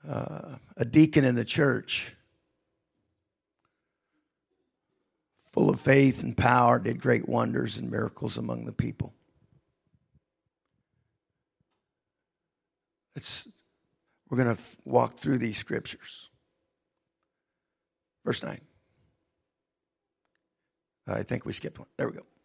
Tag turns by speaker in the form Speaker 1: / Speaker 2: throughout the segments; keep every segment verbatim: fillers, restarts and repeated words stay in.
Speaker 1: uh, a deacon in the church, full of faith and power, did great wonders and miracles among the people. It's, we're going to walk through these scriptures. Verse nine. I think we skipped one. There we go.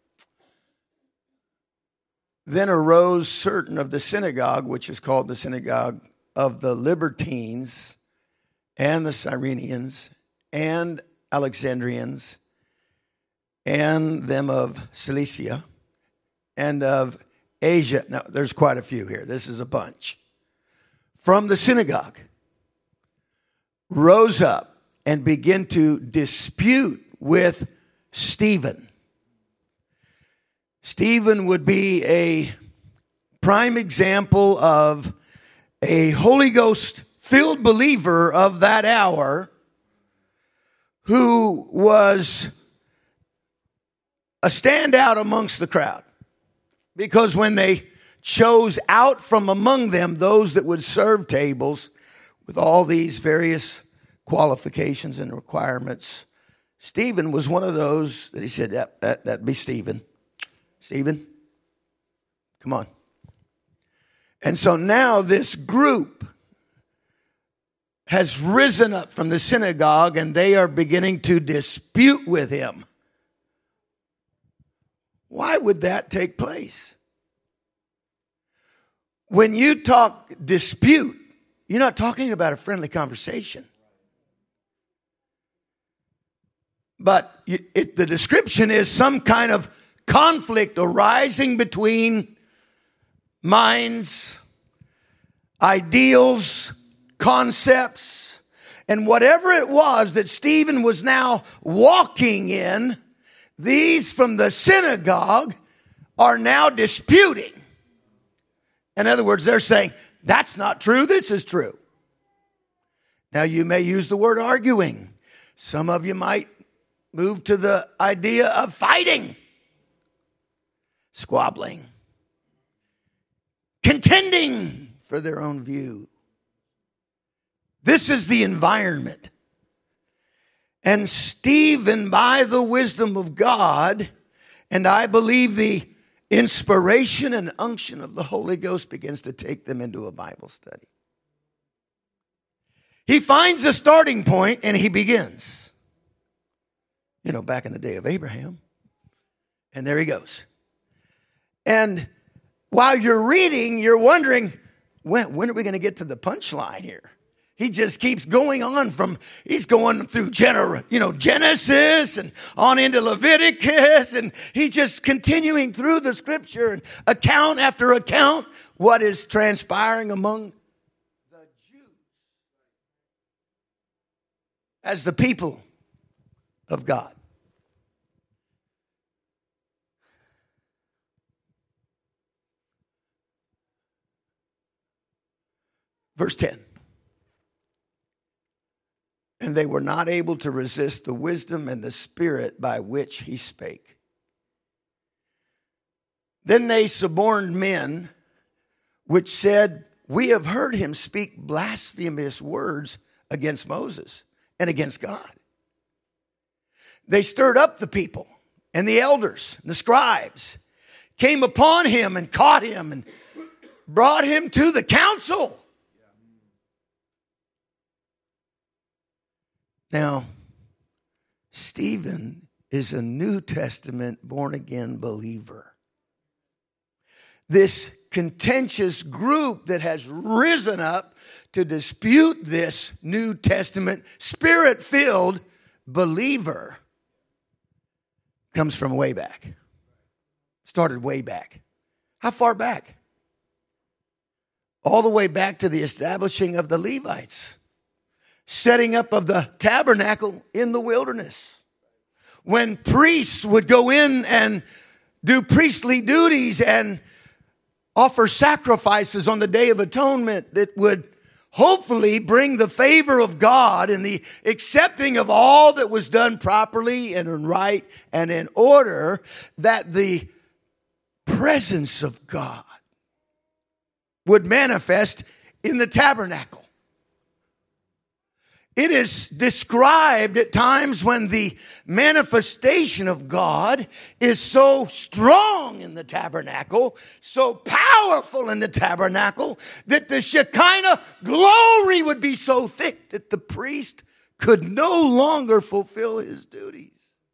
Speaker 1: Then arose certain of the synagogue, which is called the synagogue of the Libertines, and the Cyrenians, and Alexandrians, and them of Cilicia, and of Asia. Now, there's quite a few here. This is a bunch. From the synagogue, rose up and began to dispute with Stephen. Stephen would be a prime example of a Holy Ghost-filled believer of that hour who was a standout amongst the crowd. Because when they chose out from among them those that would serve tables with all these various qualifications and requirements, Stephen was one of those that he said, that, that, that'd be Stephen. Stephen, come on. And so now this group has risen up from the synagogue and they are beginning to dispute with him. Why would that take place? When you talk dispute, you're not talking about a friendly conversation. But it, the description is some kind of conflict arising between minds, ideals, concepts, and whatever it was that Stephen was now walking in, these from the synagogue are now disputing. In other words, they're saying, that's not true, this is true. Now, you may use the word arguing. Some of you might move to the idea of fighting, squabbling, contending for their own view. This is the environment. And Stephen, by the wisdom of God, and I believe the inspiration and unction of the Holy Ghost, begins to take them into a Bible study. He finds a starting point and he begins. You know, back in the day of Abraham. And there he goes. And while you're reading, you're wondering, when, when are we going to get to the punchline here? He just keeps going on from, he's going through gener, you know, Genesis and on into Leviticus. And he's just continuing through the scripture and account after account what is transpiring among the Jews as the people of God. Verse ten. And they were not able to resist the wisdom and the spirit by which he spake. Then they suborned men, which said, we have heard him speak blasphemous words against Moses and against God. They stirred up the people, and the elders and the scribes came upon him and caught him and brought him to the council. Now, Stephen is a New Testament born-again believer. This contentious group that has risen up to dispute this New Testament spirit-filled believer comes from way back. Started way back. How far back? All the way back to the establishing of the Levites. Setting up of the tabernacle in the wilderness. When priests would go in and do priestly duties and offer sacrifices on the Day of Atonement that would hopefully bring the favor of God and the accepting of all that was done properly and in right and in order, that the presence of God would manifest in the tabernacle. It is described at times when the manifestation of God is so strong in the tabernacle, so powerful in the tabernacle, that the Shekinah glory would be so thick that the priest could no longer fulfill his duties.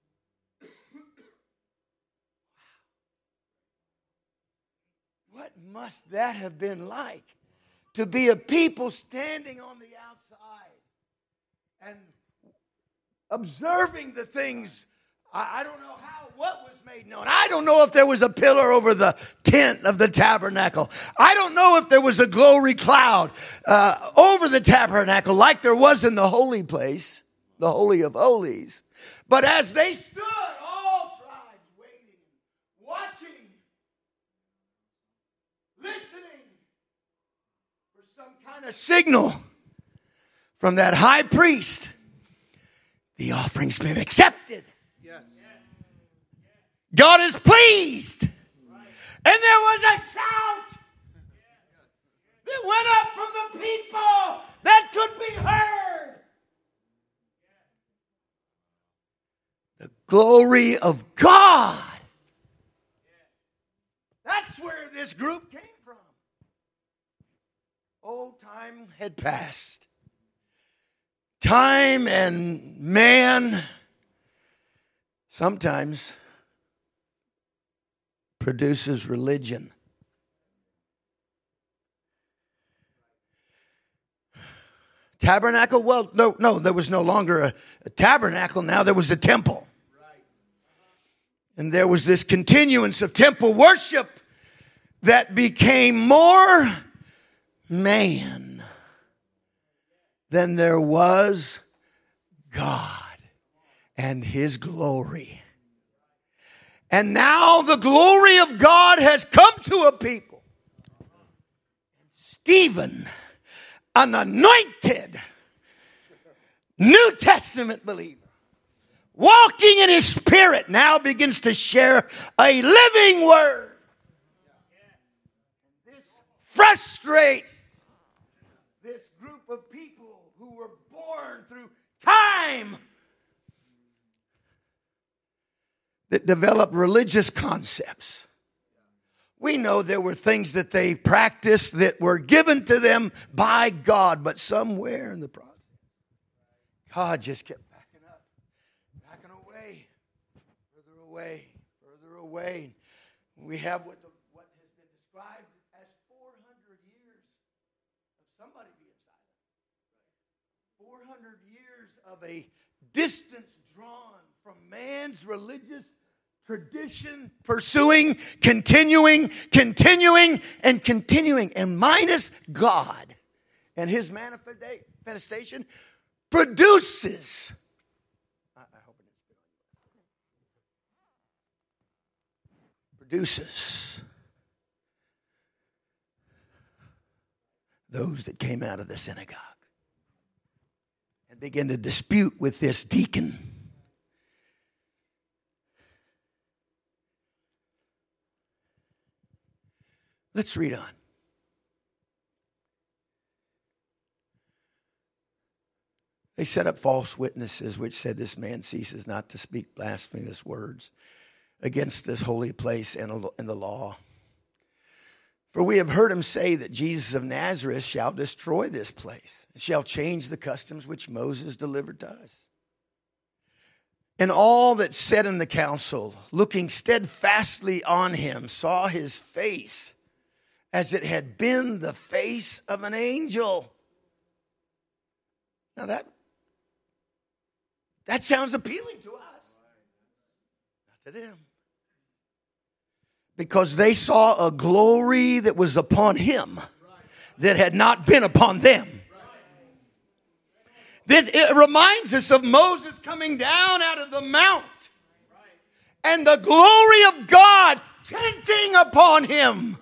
Speaker 1: What must that have been like to be a people standing on the outside and observing the things? I, I don't know how, what was made known. I don't know if there was a pillar over the tent of the tabernacle. I don't know if there was a glory cloud uh, over the tabernacle like there was in the holy place, the Holy of Holies. But as they stood, all tribes waiting, watching, listening for some kind of signal from that high priest, the offering's been accepted.
Speaker 2: Yes.
Speaker 1: God is pleased. And there was a shout that went up from the people that could be heard. The glory of God. That's where this group came from. Old time had passed. Time and man sometimes produces religion. Tabernacle? Well, no, no, there was no longer a, a tabernacle. Now there was a temple. And there was this continuance of temple worship that became more man than there was God and His glory. And now the glory of God has come to a people. Stephen, an anointed New Testament believer, walking in his spirit, now begins to share a living word. This frustrates this group of people who were born through time that developed religious concepts. We know there were things that they practiced that were given to them by God, but somewhere in the process, God just kept backing up, backing away, further away, further away. We have what, the, what has been described as four hundred years of somebody being silent. four hundred years of a distance drawn from man's religious tradition, pursuing, continuing, continuing, and continuing. And minus God and His manifestation produces. I, I hope it is. Produces those that came out of the synagogue and began to dispute with this deacon. Let's read on. They set up false witnesses which said, this man ceases not to speak blasphemous words against this holy place and the law. For we have heard him say that Jesus of Nazareth shall destroy this place, and shall change the customs which Moses delivered to us. And all that sat in the council, looking steadfastly on him, saw his face as it had been the face of an angel. Now that, that sounds appealing to us. Not to them. Because they saw a glory that was upon him that had not been upon them. This, it reminds us of Moses coming down out of the mount and the glory of God tenting upon him.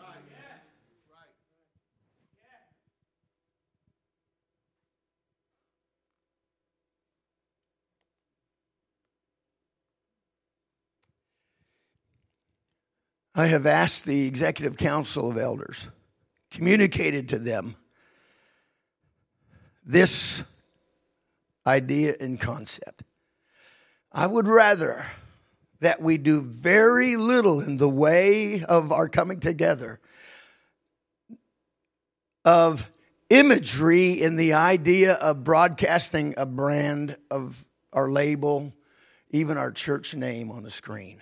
Speaker 1: I have asked the Executive Council of Elders, communicated to them this idea and concept. I would rather that we do very little in the way of our coming together of imagery in the idea of broadcasting a brand of our label, even our church name on the screen.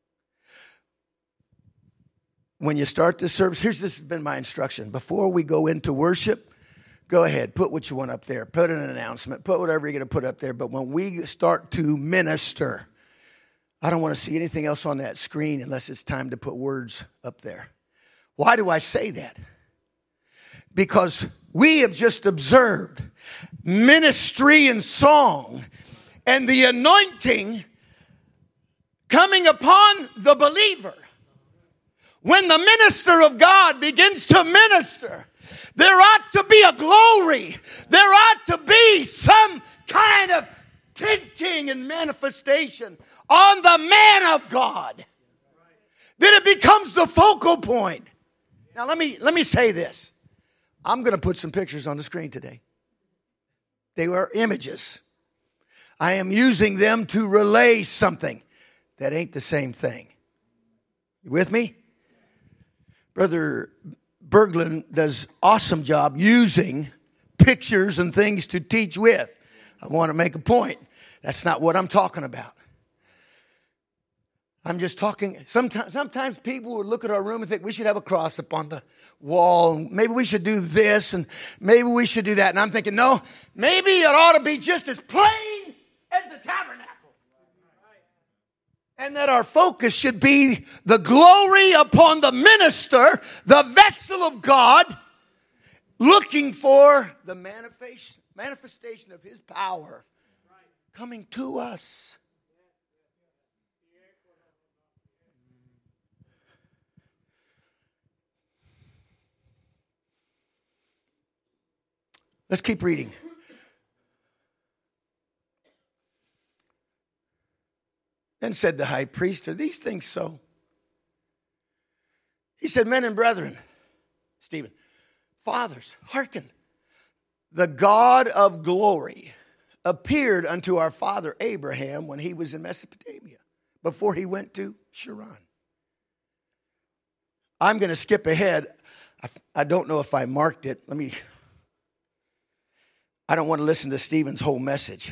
Speaker 1: When you start the service, here's this has been my instruction. Before we go into worship, go ahead, put what you want up there. Put an announcement. Put whatever you're going to put up there. But when we start to minister, I don't want to see anything else on that screen unless it's time to put words up there. Why do I say that? Because we have just observed ministry and song and the anointing coming upon the believer. When the minister of God begins to minister, there ought to be a glory. There ought to be some kind of tinting and manifestation on the man of God. Then it becomes the focal point. Now let me let me say this. I'm going to put some pictures on the screen today. They are images. I am using them to relay something that ain't the same thing. You with me? Brother Berglund does awesome job using pictures and things to teach with. I want to make a point. That's not what I'm talking about. I'm just talking. Sometimes, sometimes people would look at our room and think we should have a cross up on the wall. Maybe we should do this and maybe we should do that. And I'm thinking, no, maybe it ought to be just as plain as the tabernacle. And that our focus should be the glory upon the minister, the vessel of God, looking for the manifestation, manifestation of his power coming to us. Let's keep reading. Then said the high priest, are these things so? He said, men and brethren, Stephen, fathers, hearken. The God of glory appeared unto our father Abraham when he was in Mesopotamia, before he went to Sharon. I'm going to skip ahead. I, I don't know if I marked it. Let me, I don't want to listen to Stephen's whole message.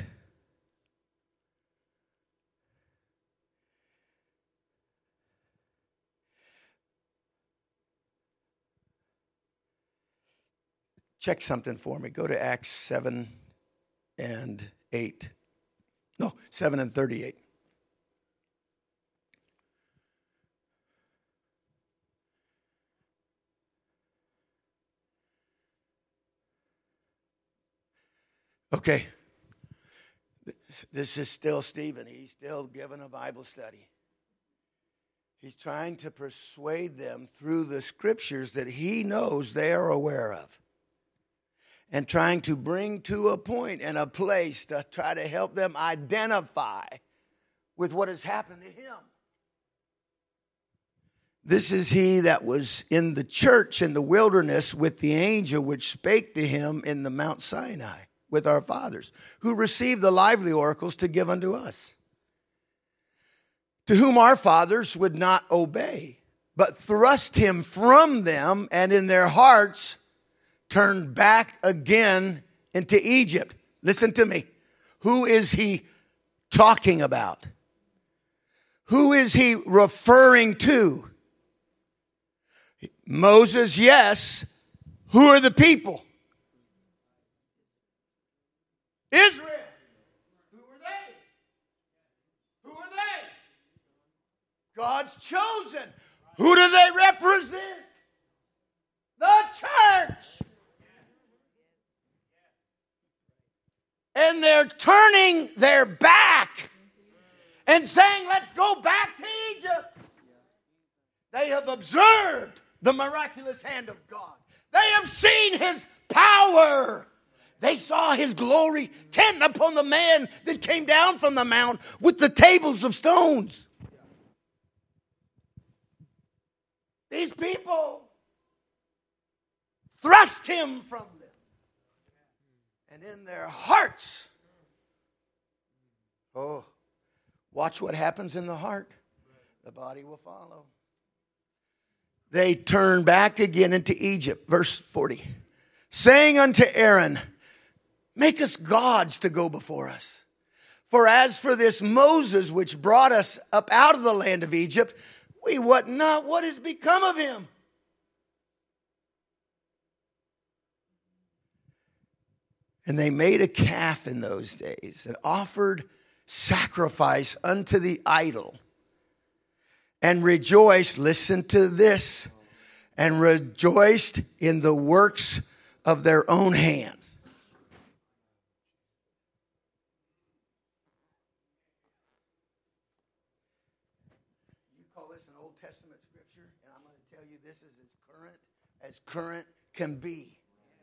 Speaker 1: Check something for me. Go to Acts seven and eight. No, seven and thirty-eight. Okay. This is still Stephen. He's still giving a Bible study. He's trying to persuade them through the scriptures that he knows they are aware of. And trying to bring to a point and a place to try to help them identify with what has happened to him. This is he that was in the church in the wilderness with the angel which spake to him in the Mount Sinai with our fathers, who received the lively oracles to give unto us, to whom our fathers would not obey, but thrust him from them, and in their hearts turned back again into Egypt. Listen to me. Who is he talking about? Who is he referring to? Moses, yes. Who are the people? Israel. Who are they? Who are they? God's chosen. Who do they represent? The church. And they're turning their back and saying, let's go back to Egypt. They have observed the miraculous hand of God. They have seen his power. They saw his glory tend upon the man that came down from the mount with the tables of stones. These people thrust him from them. And in their hearts Oh, watch what happens in the heart. The body will follow. They turn back again into Egypt. Verse forty. Saying unto Aaron, make us gods to go before us. For as for this Moses, which brought us up out of the land of Egypt, we wot not what has become of him. And they made a calf in those days and offered sacrifice unto the idol. And rejoiced, listen to this, and rejoiced in the works of their own hands. You call this an Old Testament scripture, and I'm going to tell you this is as current as current can be.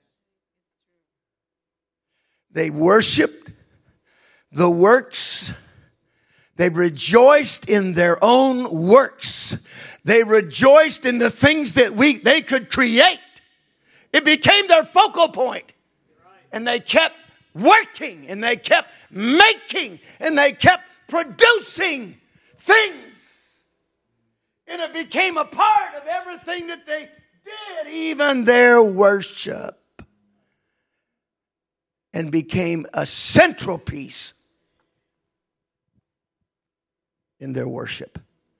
Speaker 1: They worshiped the works. They rejoiced in their own works. They rejoiced in the things that we they could create. It became their focal point. And they kept working, and they kept making, and they kept producing things. And it became a part of everything that they did, even their worship. And became a central piece in their worship.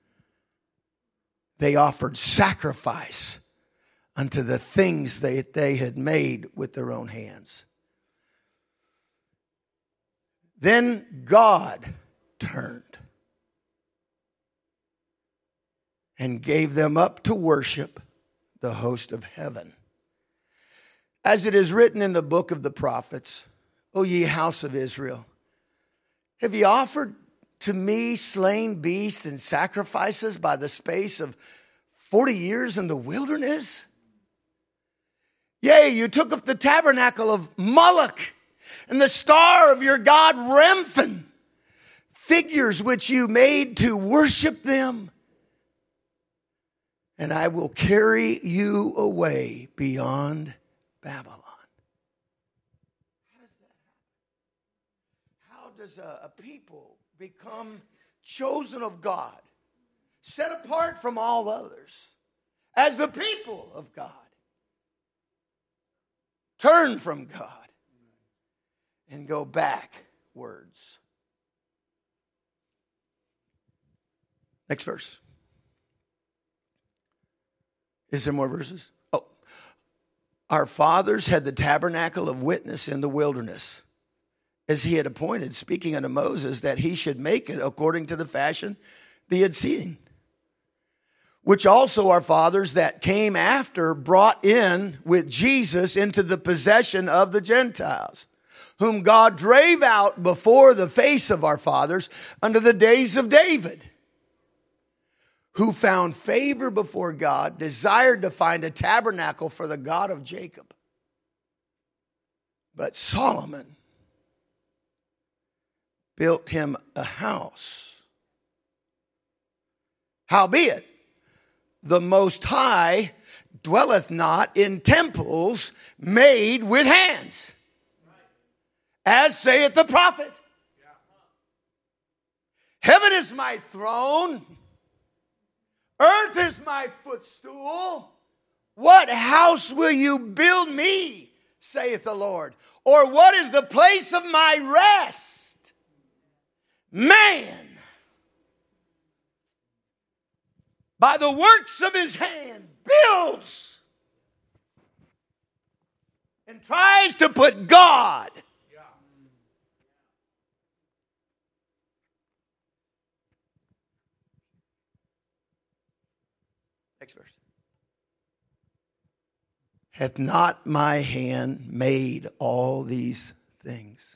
Speaker 1: They offered sacrifice unto the things they, they had made with their own hands. Then God turned and gave them up to worship the host of heaven. As it is written in the book of the prophets, O ye house of Israel, have ye offered to me slain beasts and sacrifices by the space of forty years in the wilderness? Yea, you took up the tabernacle of Moloch and the star of your god Remphan, figures which you made to worship them. And I will carry you away beyond Babylon. How does that happen? How does a, a people become chosen of God, set apart from all others, as the people of God? Turn from God and go backwards. Next verse. Is there more verses? Oh. Our fathers had the tabernacle of witness in the wilderness, as he had appointed, speaking unto Moses, that he should make it according to the fashion they had seen. Which also our fathers that came after brought in with Jesus into the possession of the Gentiles, whom God drave out before the face of our fathers unto the days of David, who found favor before God, desired to find a tabernacle for the God of Jacob. But Solomon built him a house. Howbeit, the Most High dwelleth not in temples made with hands, as saith the prophet. Heaven is my throne, earth is my footstool. What house will you build me, saith the Lord? Or what is the place of my rest? Man, by the works of his hand, builds and tries to put God next verse. Hath not my hand made all these things?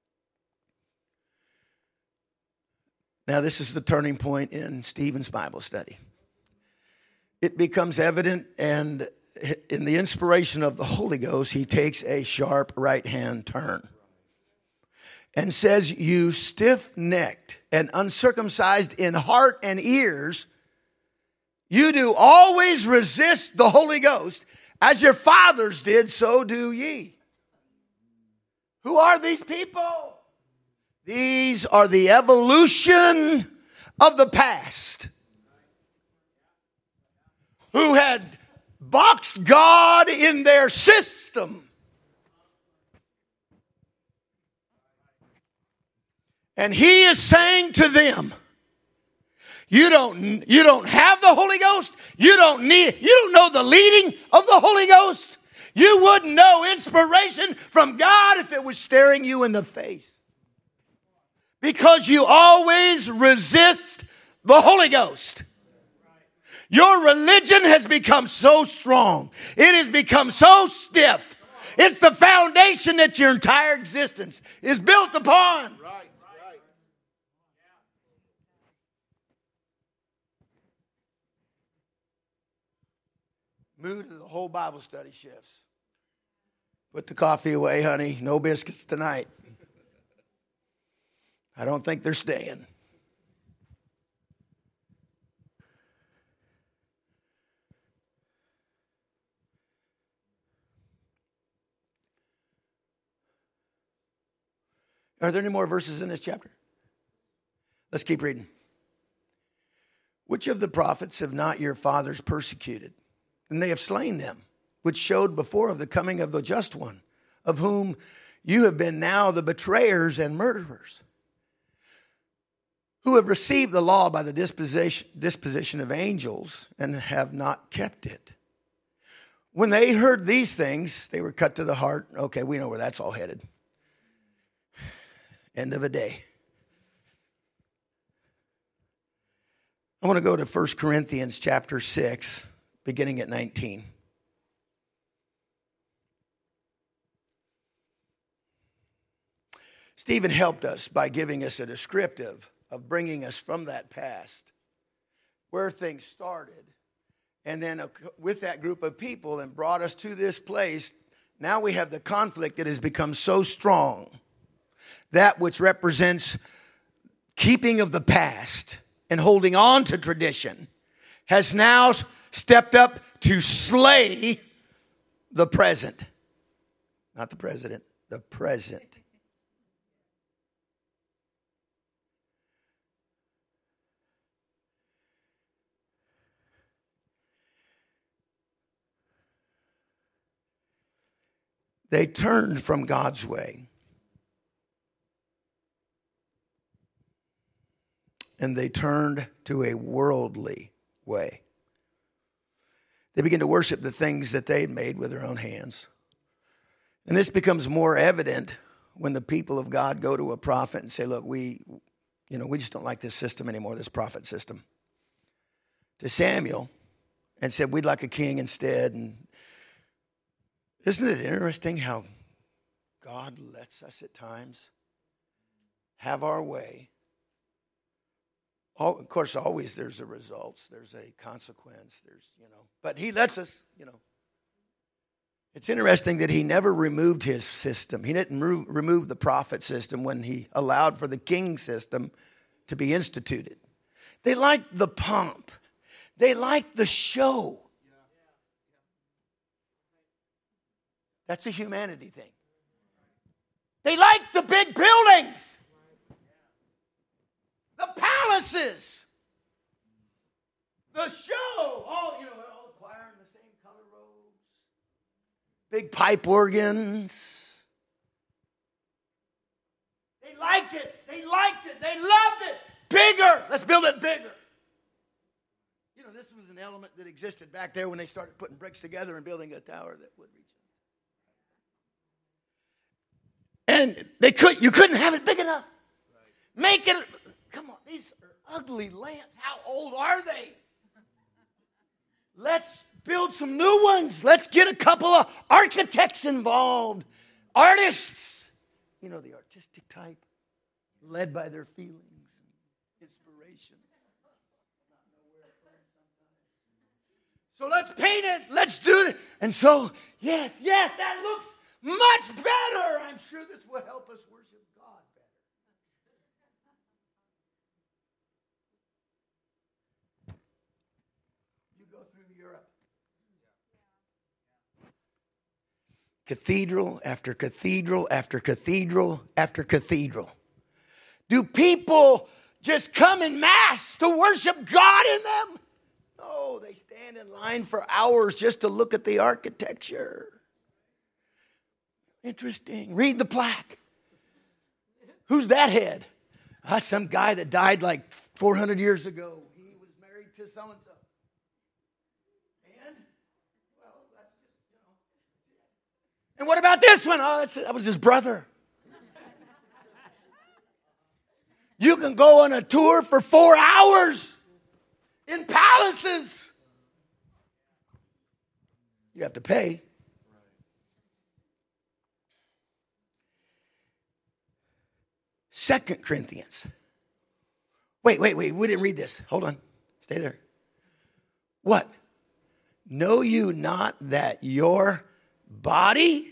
Speaker 1: Now, this is the turning point in Stephen's Bible study. It becomes evident, and in the inspiration of the Holy Ghost, he takes a sharp right-hand turn and says, you stiff-necked and uncircumcised in heart and ears, you do always resist the Holy Ghost, as your fathers did, so do ye. Who are these people? These are the evolution of the past, who had boxed God in their system. And he is saying to them, you don't, you don't have the Holy Ghost. You don't need, you don't know the leading of the Holy Ghost. You wouldn't know inspiration from God if it was staring you in the face. Because you always resist the Holy Ghost. Your religion has become so strong. It has become so stiff. It's the foundation that your entire existence is built upon. Right, right. Mood of the whole Bible study shifts. Put the coffee away, honey. No biscuits tonight. I don't think they're staying. Are there any more verses in this chapter? Let's keep reading. Which of the prophets have not your fathers persecuted? And they have slain them, which showed before of the coming of the just one, of whom you have been now the betrayers and murderers, who have received the law by the disposition, disposition of angels and have not kept it. When they heard these things, they were cut to the heart. Okay, we know where that's all headed. End of a day. I want to go to First Corinthians chapter six, beginning at nineteen. Stephen helped us by giving us a descriptive of bringing us from that past, where things started, and then with that group of people and brought us to this place. Now we have the conflict that has become so strong. That which represents keeping of the past and holding on to tradition has now stepped up to slay the present. Not the president, the present. They turned from God's way. And they turned to a worldly way. They began to worship the things that they had made with their own hands. And this becomes more evident when the people of God go to a prophet and say, look, we, you know, we just don't like this system anymore, this prophet system. To Samuel, and said, we'd like a king instead. And isn't it interesting how God lets us at times have our way? Of course, always there's a results. There's a consequence. There's, you know, but he lets us, you know. It's interesting that he never removed his system. He didn't re- remove the prophet system when he allowed for the king system to be instituted. They liked the pomp. They liked the show. That's a humanity thing. They liked the big buildings. The palaces, the show, all, you know, all the choir in the same color robes, big pipe organs. They liked it. They liked it. They loved it. Bigger. Let's build it bigger. You know, this was an element that existed back there when they started putting bricks together and building a tower that would reach it. And they could, you couldn't have it big enough. Make it. Come on, these are ugly lamps. How old are they? Let's build some new ones. Let's get a couple of architects involved. Artists. You know, the artistic type. Led by their feelings and inspiration. So let's paint it. Let's do it. And so, yes, yes, that looks much better. I'm sure this will help us worship God. Cathedral after cathedral after cathedral after cathedral. Do people just come in mass to worship God in them? No, they stand in line for hours just to look at the architecture. Interesting. Read the plaque. Who's that head? That's some guy that died like four hundred years ago. He was married to so-and-so. And, well, that's just, you know. And what about this one? Oh, that's, that was his brother. You can go on a tour for four hours in palaces. You have to pay. Second Corinthians. Wait, wait, wait. We didn't read this. Hold on. Stay there. What? Know you not that your body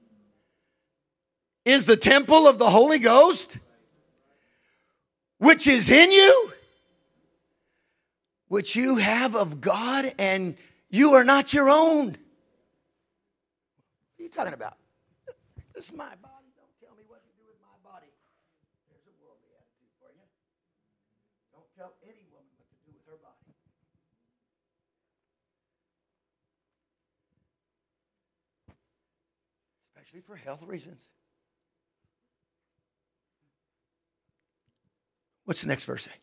Speaker 1: is the temple of the Holy Ghost, which is in you, which you have of God, and you are not your own? What are you talking about? This is my body. Don't tell me what to do with my body. There's a worldly attitude for you. Don't tell any woman what to do with her body. Especially for health reasons. What's the next verse say?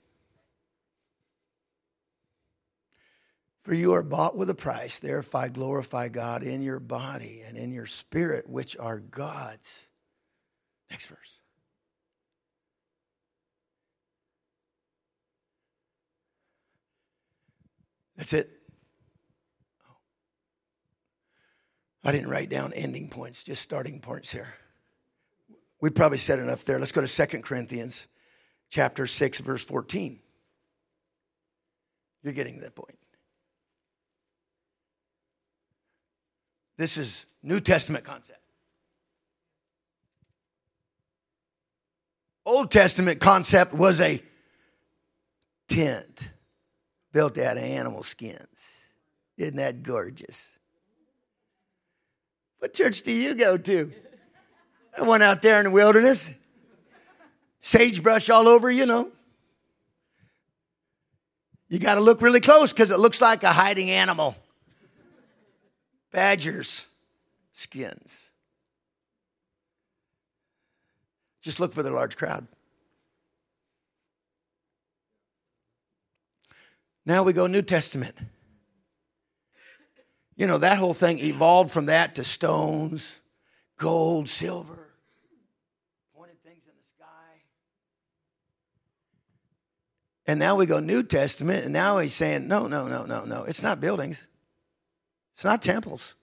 Speaker 1: For you are bought with a price, therefore glorify God in your body and in your spirit, which are God's. Next verse. That's it. Oh. I didn't write down ending points, just starting points here. We probably said enough there. Let's go to Second Corinthians chapter six, verse fourteen. You're getting that point. This is New Testament concept. Old Testament concept was a tent built out of animal skins. Isn't that gorgeous? What church do you go to? I went out there in the wilderness. Sagebrush all over, you know. You got to look really close because it looks like a hiding animal. Badgers' skins. Just look for the large crowd. Now we go New Testament. You know, that whole thing evolved from that to stones, gold, silver, pointed things in the sky. And now we go New Testament, and now he's saying, no, no, no, no, no. It's not buildings. It's not temples.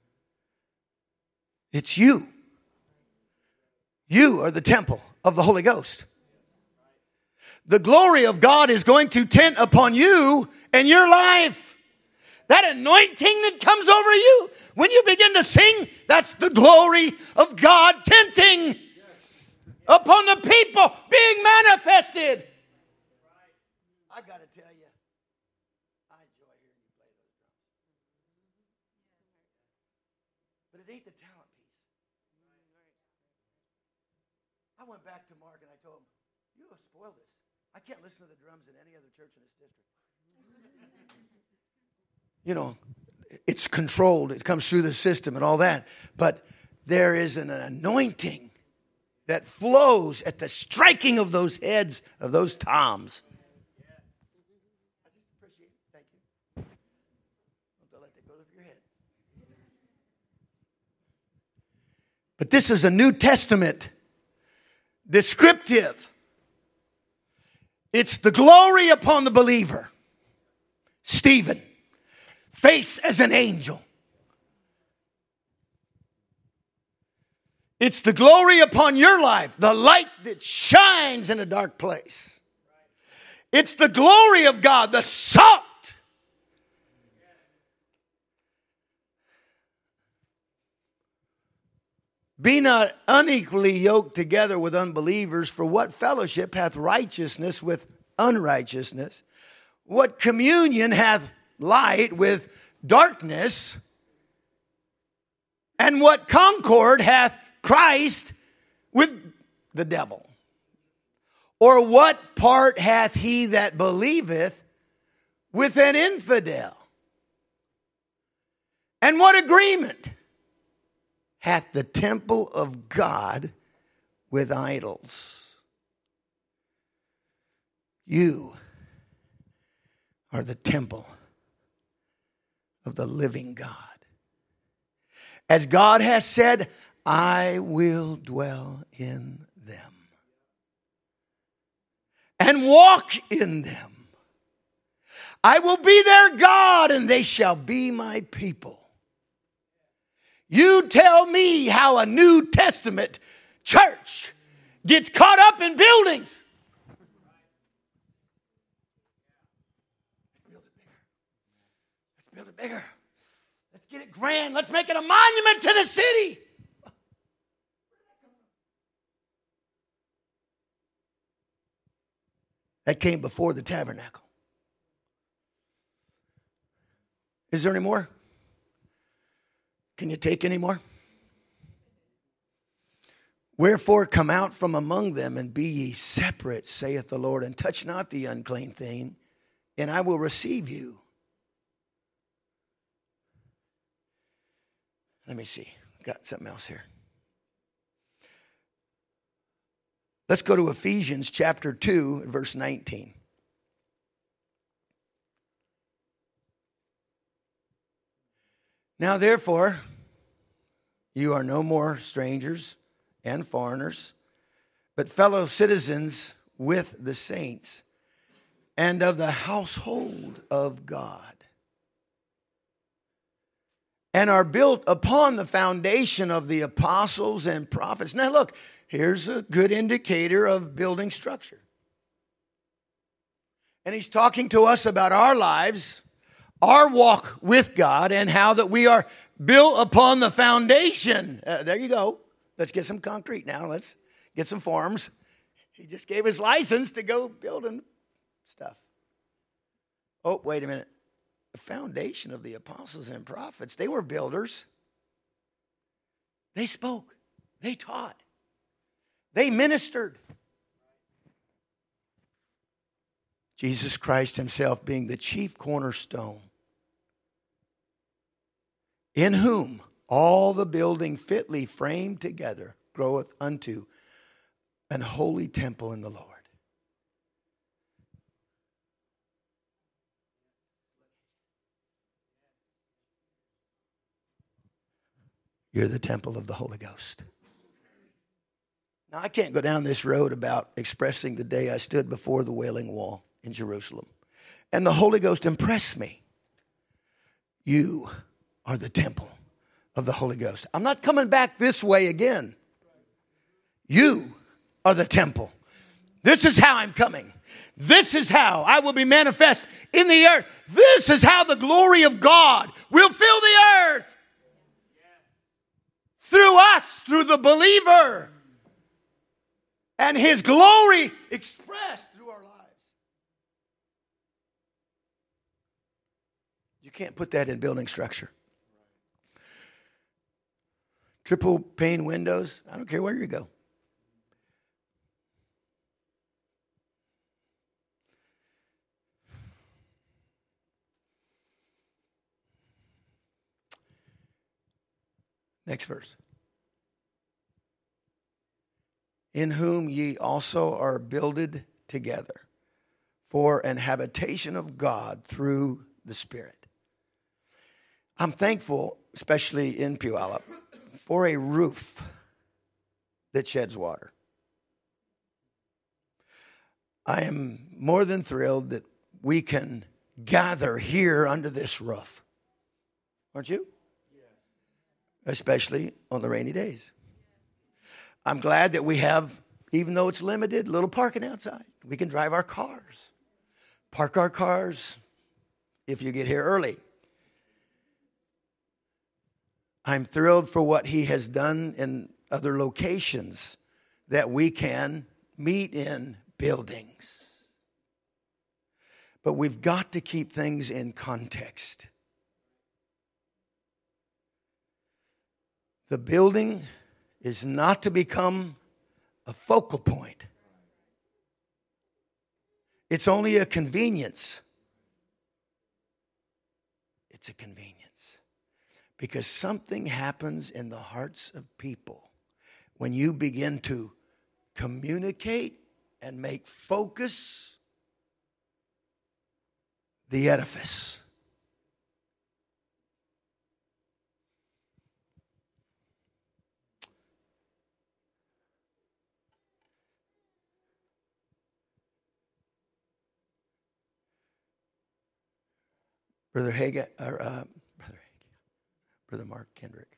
Speaker 1: It's you. You are the temple of the Holy Ghost. The glory of God is going to tent upon you and your life. That anointing that comes over you, when you begin to sing, that's the glory of God tenting upon the people being manifested. I got to tell you, I enjoy hearing you play those drums. But it ain't the talent piece. I went back to Mark and I told him, you have spoiled this. I can't listen to the drums in any other church in this district. You know, it's controlled. It comes through the system and all that. But there is an anointing that flows at the striking of those heads, of those toms. I just appreciate it. Thank you. Don't let that go over your head. But this is a New Testament descriptive. It's the glory upon the believer. Stephen, face as an angel. It's the glory upon your life, the light that shines in a dark place. It's the glory of God, the salt. Be not unequally yoked together with unbelievers, for what fellowship hath righteousness with unrighteousness? What communion hath light with darkness? And what concord hath Christ with the devil? Or what part hath he that believeth with an infidel? And what agreement hath the temple of God with idols? You are the temple of the living God. As God has said, I will dwell in them and walk in them. I will be their God, and they shall be my people. You tell me how a New Testament church gets caught up in buildings. Let's build it bigger. Let's get it grand. Let's make it a monument to the city. That came before the tabernacle. Is there any more? Can you take any more? Wherefore come out from among them and be ye separate, saith the Lord, and touch not the unclean thing, and I will receive you. Let me see. Got something else here. Let's go to Ephesians chapter two, verse nineteen. Now therefore, you are no more strangers and foreigners, but fellow citizens with the saints and of the household of God, and are built upon the foundation of the apostles and prophets. Now look, here's a good indicator of building structure. And he's talking to us about our lives, our walk with God, and how that we are built upon the foundation. Uh, there you go. Let's get some concrete now. Let's get some forms. He just gave his license to go building stuff. Oh, wait a minute. The foundation of the apostles and prophets, they were builders. They spoke. They taught. They ministered. Jesus Christ himself being the chief cornerstone, in whom all the building fitly framed together groweth unto an holy temple in the Lord. You're the temple of the Holy Ghost. Now, I can't go down this road about expressing the day I stood before the Wailing Wall in Jerusalem, and the Holy Ghost impressed me. You are the temple of the Holy Ghost. I'm not coming back this way again. You are the temple. This is how I'm coming. This is how I will be manifest in the earth. This is how the glory of God will fill the earth. Through us, through the believer. And his glory expressed through our lives. You can't put that in building structure. Triple pane windows, I don't care where you go. Next verse. In whom ye also are builded together for an habitation of God through the Spirit. I'm thankful, especially in Puyallup, for a roof that sheds water. I am more than thrilled that we can gather here under this roof. Aren't you? Especially on the rainy days. I'm glad that we have, even though it's limited, little parking outside. We can drive our cars. Park our cars if you get here early. I'm thrilled for what he has done in other locations that we can meet in buildings. But we've got to keep things in context. The building is not to become a focal point. It's only a convenience. It's a convenience. Because something happens in the hearts of people when you begin to communicate and make focus the edifice. Brother Hagin, or uh, Brother Hagin, Brother Mark Kendrick.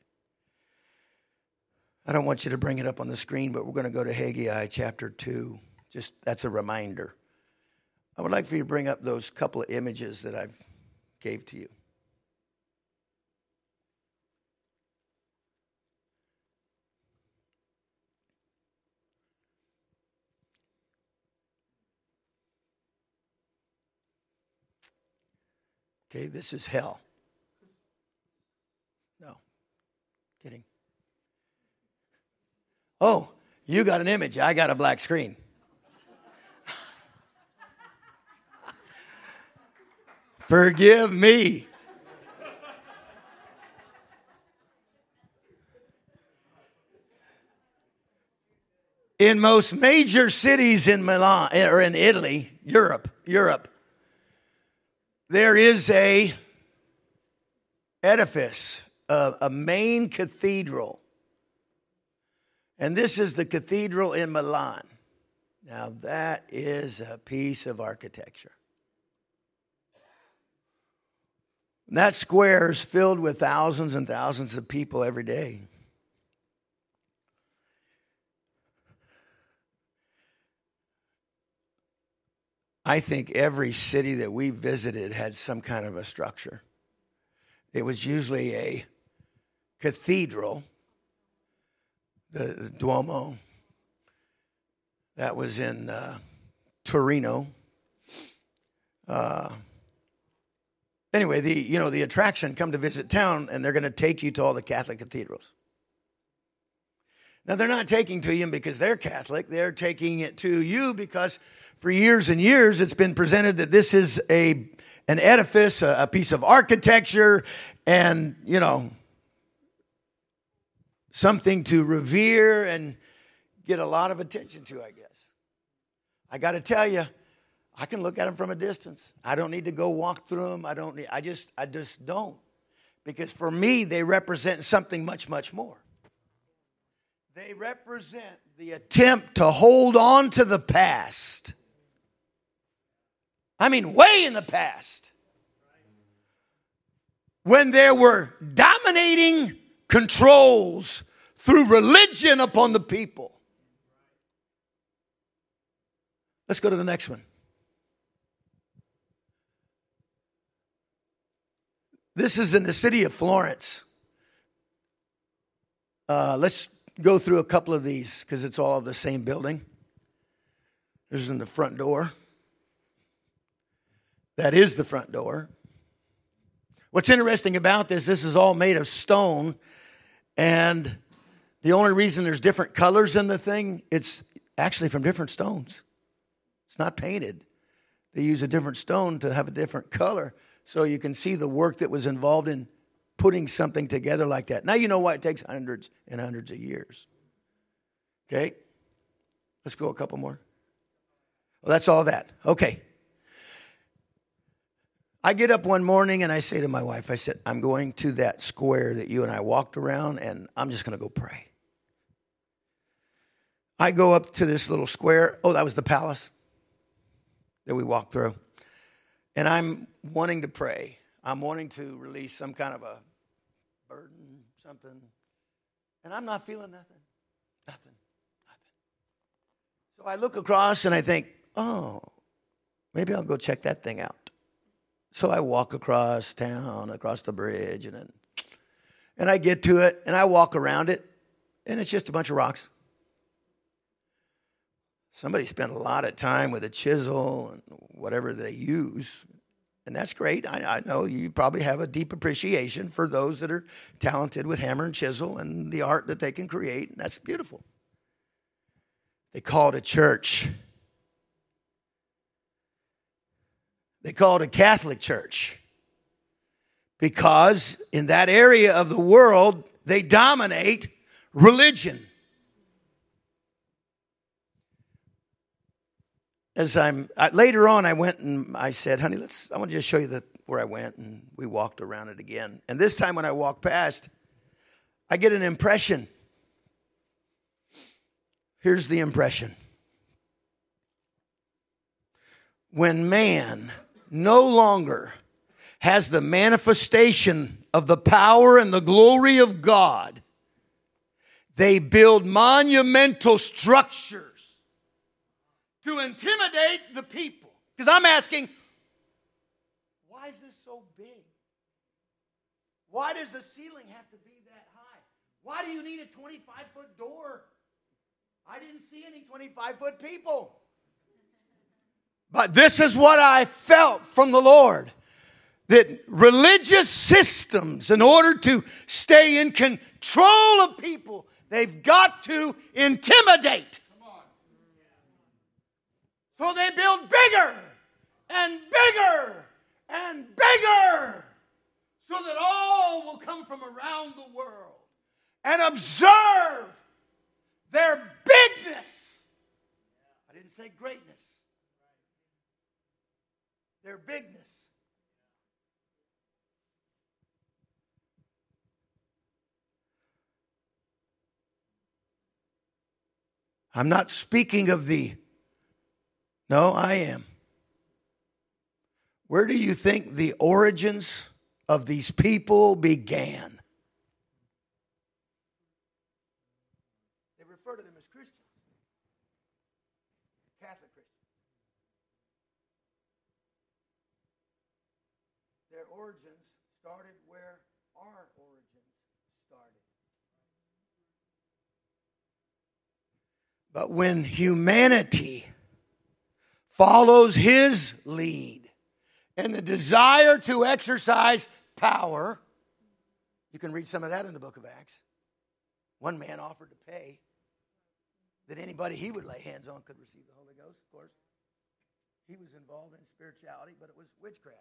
Speaker 1: I don't want you to bring it up on the screen, but we're going to go to Haggai chapter two. Just that's a reminder. I would like for you to bring up those couple of images that I've gave to you. Okay, this is hell. No, kidding. Oh, you got an image. I got a black screen. Forgive me. In most major cities in Milan or in Italy, Europe, Europe, there is a edifice, a, a main cathedral. And this is the cathedral in Milan. Now that is a piece of architecture. And that square is filled with thousands and thousands of people every day. I think every city that we visited had some kind of a structure. It was usually a cathedral, the, the Duomo, that was in uh, Torino. Uh, anyway, the you know the attraction, come to visit town, and they're going to take you to all the Catholic cathedrals. Now, they're not taking to you because they're Catholic. They're taking it to you because for years and years it's been presented that this is a an edifice, a, a piece of architecture, and, you know, something to revere and get a lot of attention to, I guess. I got to tell you, I can look at them from a distance. I don't need to go walk through them. I don't need, I just, I just don't. Because for me, they represent something much, much more. They represent the attempt to hold on to the past. I mean, way in the past. When there were dominating controls through religion upon the people. Let's go to the next one. This is in the city of Florence. Uh, let's go through a couple of these because it's all the same building. This is in the front door. That is the front door. What's interesting about this, this is all made of stone. And the only reason there's different colors in the thing, it's actually from different stones. It's not painted. They use a different stone to have a different color. So you can see the work that was involved in putting something together like that. Now you know why it takes hundreds and hundreds of years. Okay? Let's go a couple more. Well, that's all that. Okay. I get up one morning and I say to my wife, I said, I'm going to that square that you and I walked around and I'm just going to go pray. I go up to this little square. Oh, that was the palace that we walked through. And I'm wanting to pray. I'm wanting to release some kind of a burden, something. And I'm not feeling nothing. Nothing. Nothing. So I look across and I think, oh, maybe I'll go check that thing out. So I walk across town, across the bridge, and then, and I get to it, and I walk around it, and it's just a bunch of rocks. Somebody spent a lot of time with a chisel and whatever they use, and that's great. I, I know you probably have a deep appreciation for those that are talented with hammer and chisel and the art that they can create, and that's beautiful. They call it a church. They call it a Catholic church. Because in that area of the world, they dominate religion. As I'm I, later on, I went and I said, honey, let's. I want to just show you the, where I went, and we walked around it again. And this time, when I walk past, I get an impression. Here's the impression: when man no longer has the manifestation of the power and the glory of God, they build monumental structures to intimidate the people. Because I'm asking, why is this so big? Why does the ceiling have to be that high? Why do you need a twenty-five foot door? I didn't see any twenty-five foot people. But this is what I felt from the Lord. That religious systems, in order to stay in control of people, they've got to intimidate. So they build bigger and bigger and bigger so that all will come from around the world and observe their bigness. I didn't say greatness. Their bigness. I'm not speaking of the No, I am. Where do you think the origins of these people began? They refer to them as Christians. Catholic Christians. Their origins started where our origins started. But when humanity follows his lead and the desire to exercise power. You can read some of that in the book of Acts. One man offered to pay that anybody he would lay hands on could receive the Holy Ghost. Of course, he was involved in spirituality, but it was witchcraft.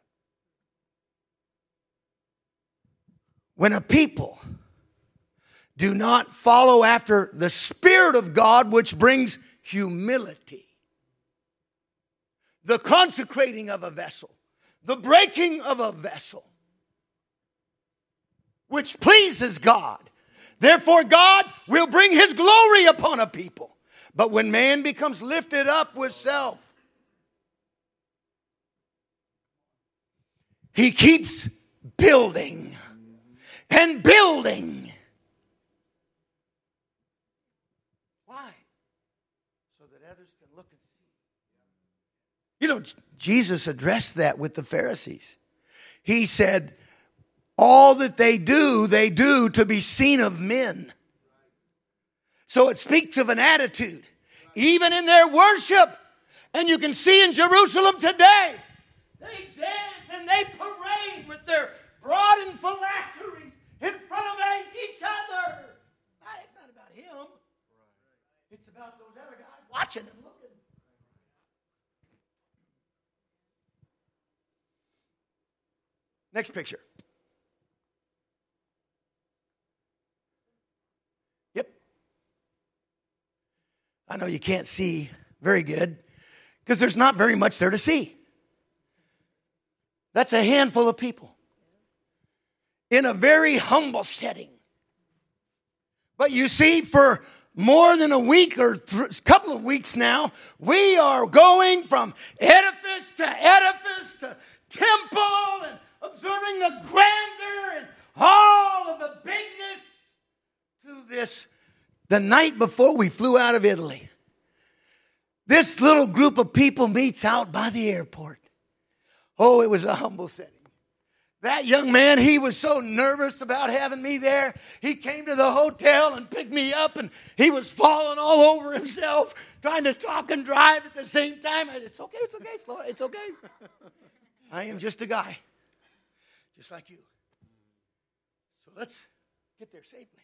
Speaker 1: When a people do not follow after the Spirit of God, which brings humility, the consecrating of a vessel, the breaking of a vessel, which pleases God. Therefore, God will bring his glory upon a people. But when man becomes lifted up with self, he keeps building and building. Why? So that others can look and see. You know, Jesus addressed that with the Pharisees. He said, all that they do, they do to be seen of men. So it speaks of an attitude. Even in their worship. And you can see in Jerusalem today, they dance and they parade with their broadened phylacteries in front of each other. It's not about him. It's about those other guys watching and looking. Next picture. Yep. I know you can't see very good because there's not very much there to see. That's a handful of people in a very humble setting. But you see, for more than a week or a couple of weeks now, we are going from edifice to edifice to temple and observing the grandeur and all of the bigness to this. The night before we flew out of Italy, this little group of people meets out by the airport. Oh, it was a humble setting. That young man, he was so nervous about having me there. He came to the hotel and picked me up, and he was falling all over himself, trying to talk and drive at the same time. I said, it's okay, it's okay, slow, it's okay. I am just a guy, just like you. So let's get there safely.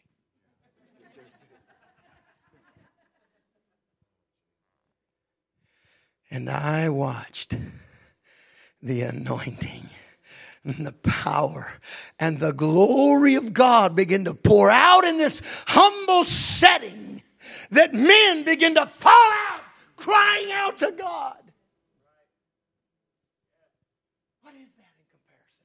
Speaker 1: And I watched the anointing and the power and the glory of God begin to pour out in this humble setting, that men begin to fall out, crying out to God. What is that in comparison?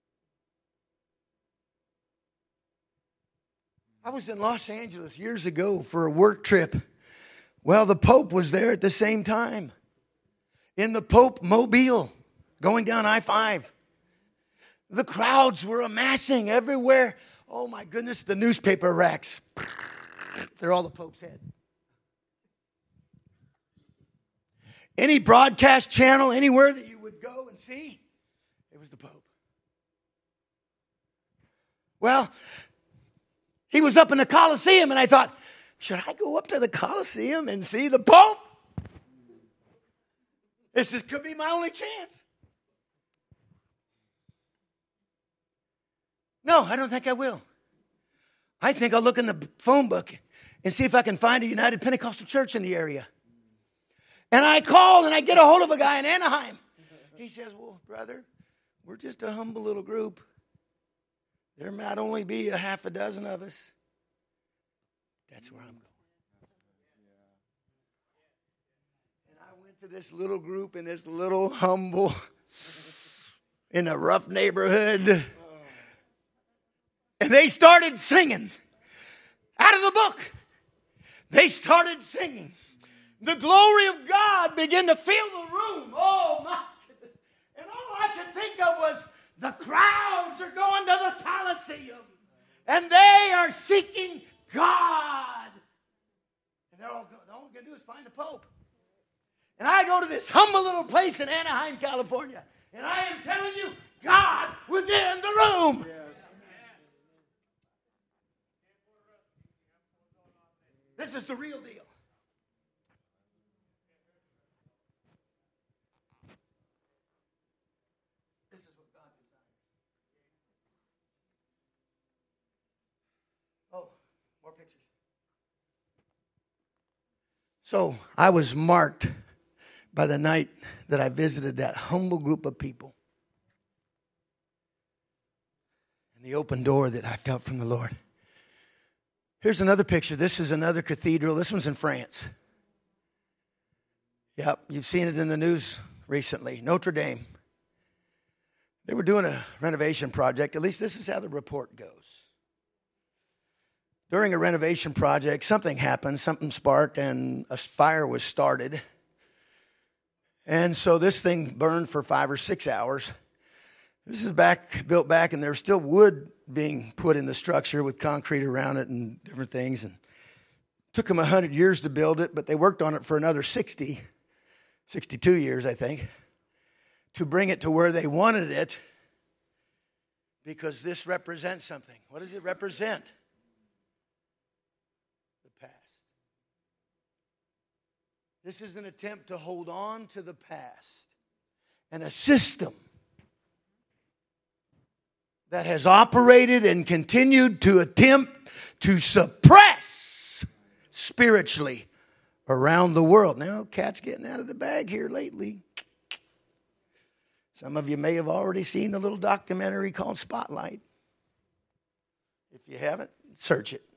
Speaker 1: I was in Los Angeles years ago for a work trip. Well, the Pope was there at the same time in the Pope Mobile going down I five. The crowds were amassing everywhere. Oh my goodness, the newspaper racks. They're all the Pope's head. Any broadcast channel, anywhere that you would go and see, it was the Pope. Well, he was up in the Colosseum, and I thought, should I go up to the Colosseum and see the Pope? This is, could be my only chance. No, I don't think I will. I think I'll look in the phone book and see if I can find a United Pentecostal Church in the area. And I call and I get a hold of a guy in Anaheim. He says, well, brother, we're just a humble little group. There might only be a half a dozen of us. That's where I'm going. And I went to this little group in this little humble, in a rough neighborhood. And they started singing out of the book. They started singing. The glory of God began to fill the room. Oh, my goodness. And all I could think of was the crowds are going to the Colosseum. And they are seeking God. And they're all, all we're going to do is find the Pope. And I go to this humble little place in Anaheim, California. And I am telling you, God was in the room. Yes. This is the real deal. This is what God designed. Oh, more pictures. So I was marked by the night that I visited that humble group of people. And the open door that I felt from the Lord. Here's another picture. This is another cathedral. This one's in France. Yep, you've seen it in the news recently. Notre Dame. They were doing a renovation project. At least this is how the report goes. During a renovation project, something happened, something sparked, and a fire was started. And so this thing burned for five or six hours. This is back, built back, and there's still wood being put in the structure with concrete around it and different things. And it took them one hundred years to build it, but they worked on it for another sixty, sixty-two years, I think, to bring it to where they wanted it, because this represents something. What does it represent? The past. This is an attempt to hold on to the past and a system that has operated and continued to attempt to suppress spiritually around the world. Now, cat's getting out of the bag here lately. Some of you may have already seen the little documentary called Spotlight. If you haven't, search it.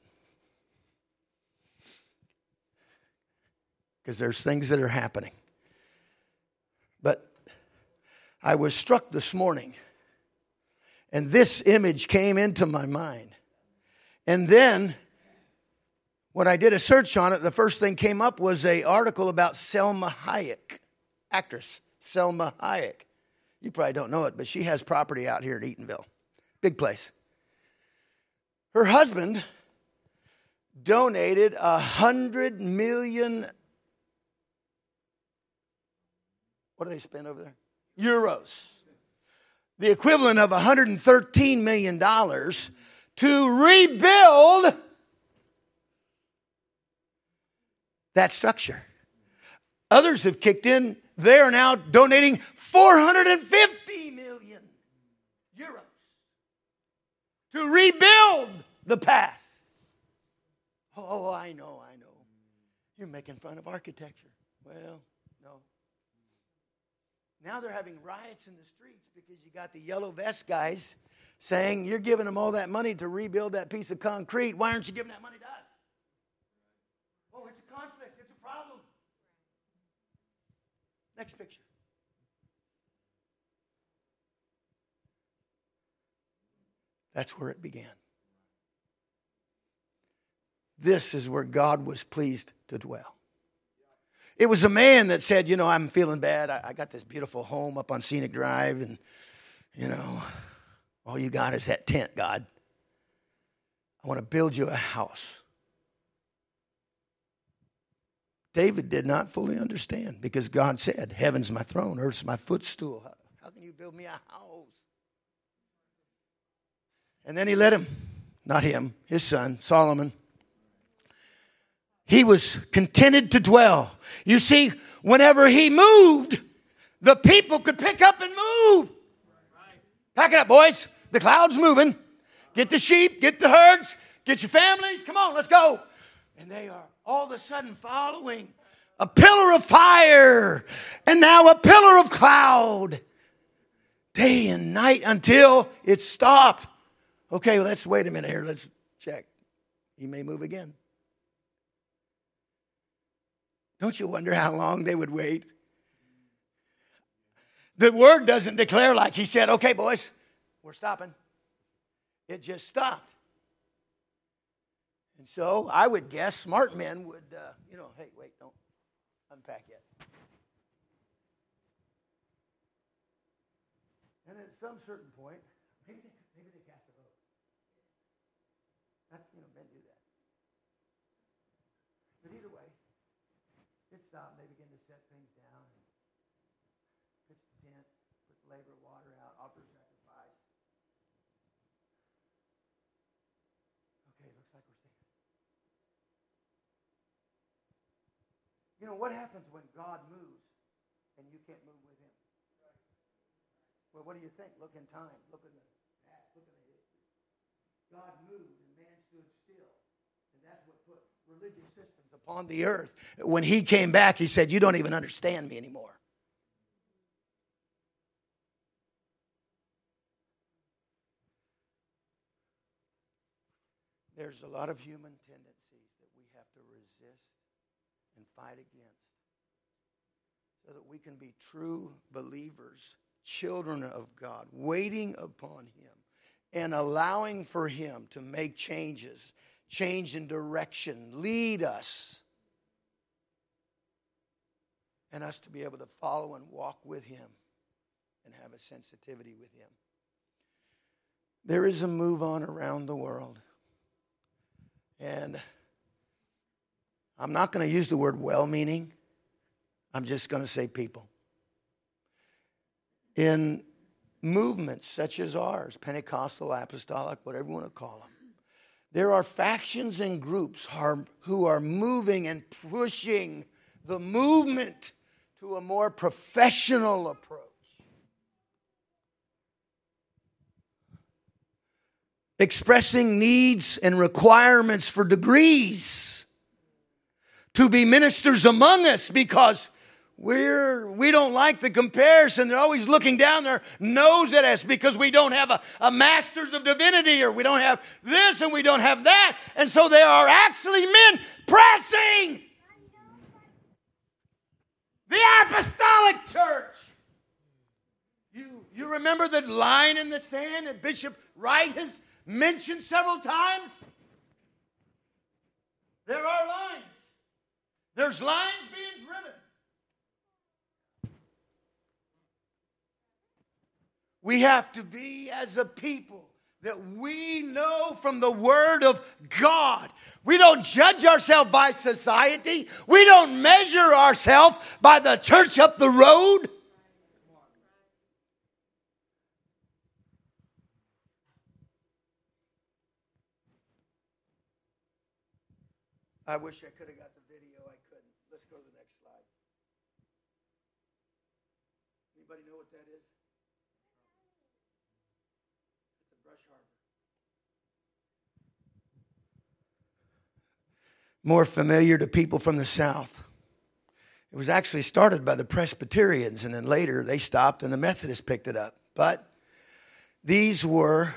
Speaker 1: Because there's things that are happening. But I was struck this morning. And this image came into my mind. And then, when I did a search on it, the first thing came up was an article about Selma Hayek, actress Selma Hayek. You probably don't know it, but she has property out here at Eatonville. Big place. Her husband donated a hundred million, what do they spend over there? Euros. The equivalent of one hundred thirteen million dollars to rebuild that structure. Others have kicked in. They are now donating four hundred fifty million euros to rebuild the past. Oh, I know, I know. You're making fun of architecture. Well, no. Now they're having riots in the streets because you got the yellow vest guys saying, you're giving them all that money to rebuild that piece of concrete. Why aren't you giving that money to us? Oh, it's a conflict. It's a problem. Next picture. That's where it began. This is where God was pleased to dwell. It was a man that said, you know, I'm feeling bad. I, I got this beautiful home up on Scenic Drive, and, you know, all you got is that tent, God. I want to build you a house. David did not fully understand because God said, heaven's my throne, earth's my footstool. How, how can you build me a house? And then he let him, not him, his son, Solomon. He was contented to dwell. You see, whenever he moved, the people could pick up and move. Pack it up, boys. The cloud's moving. Get the sheep, get the herds, get your families. Come on, let's go. And they are all of a sudden following a pillar of fire and now a pillar of cloud. Day and night until it stopped. Okay, let's wait a minute here. Let's check. He may move again. Don't you wonder how long they would wait? The word doesn't declare like he said, okay, boys, we're stopping. It just stopped. And so I would guess smart men would, uh, you know, hey, wait, don't unpack yet. And at some certain point, maybe they, maybe they cast a vote. That's, you know, men do that. But either way, it stopped. They began to set things down. Pitch the tent, put the labor, water out, offer sacrifice. Okay, looks like we're safe. You know, what happens when God moves and you can't move with him? Well, what do you think? Look in time. Look in the past. Look in the history. God moved and man stood still. And that's what put religious systems upon the earth. When he came back, he said, you don't even understand me anymore. There's a lot of human tendencies that we have to resist and fight against so that we can be true believers, children of God, waiting upon him and allowing for him to make changes, change in direction, lead us, and us to be able to follow and walk with him and have a sensitivity with him. There is a move on around the world. And I'm not going to use the word well-meaning. I'm just going to say people. In movements such as ours, Pentecostal, apostolic, whatever you want to call them, there are factions and groups who are moving and pushing the movement to a more professional approach. Expressing needs and requirements for degrees to be ministers among us because we're, we don't like the comparison. They're always looking down their nose at us because we don't have a, a master's of divinity, or we don't have this and we don't have that. And so there are actually men pressing the apostolic church. You, you remember the line in the sand that Bishop Wright has mentioned several times? There are lines. There's lines being driven. We have to be as a people that we know from the Word of God. We don't judge ourselves by society. We don't measure ourselves by the church up the road. I wish I could have got the video. I couldn't. Let's go to the next slide. Anybody know what that is? It's a brush harbor. More familiar to people from the South. It was actually started by the Presbyterians, and then later they stopped and the Methodists picked it up. But these were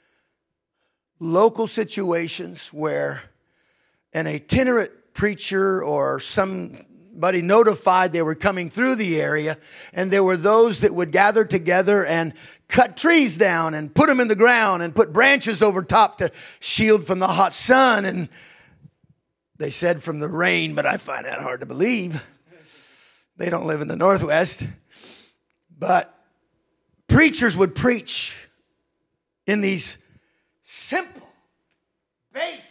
Speaker 1: local situations where an itinerant preacher or somebody notified they were coming through the area, and there were those that would gather together and cut trees down and put them in the ground and put branches over top to shield from the hot sun. And they said from the rain, but I find that hard to believe. They don't live in the Northwest. But preachers would preach in these simple, base.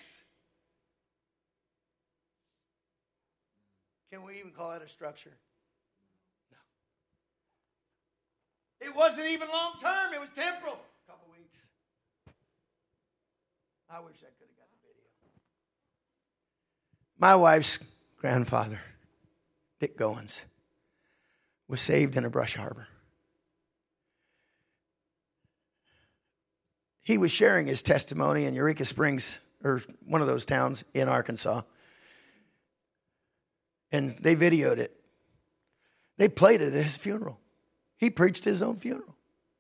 Speaker 1: Can we even call that a structure? No. It wasn't even long term. It was temporal. A couple weeks. I wish I could have got the video. My wife's grandfather, Dick Goins, was saved in a brush harbor. He was sharing his testimony in Eureka Springs, or one of those towns in Arkansas. And they videoed it. They played it at his funeral. He preached his own funeral.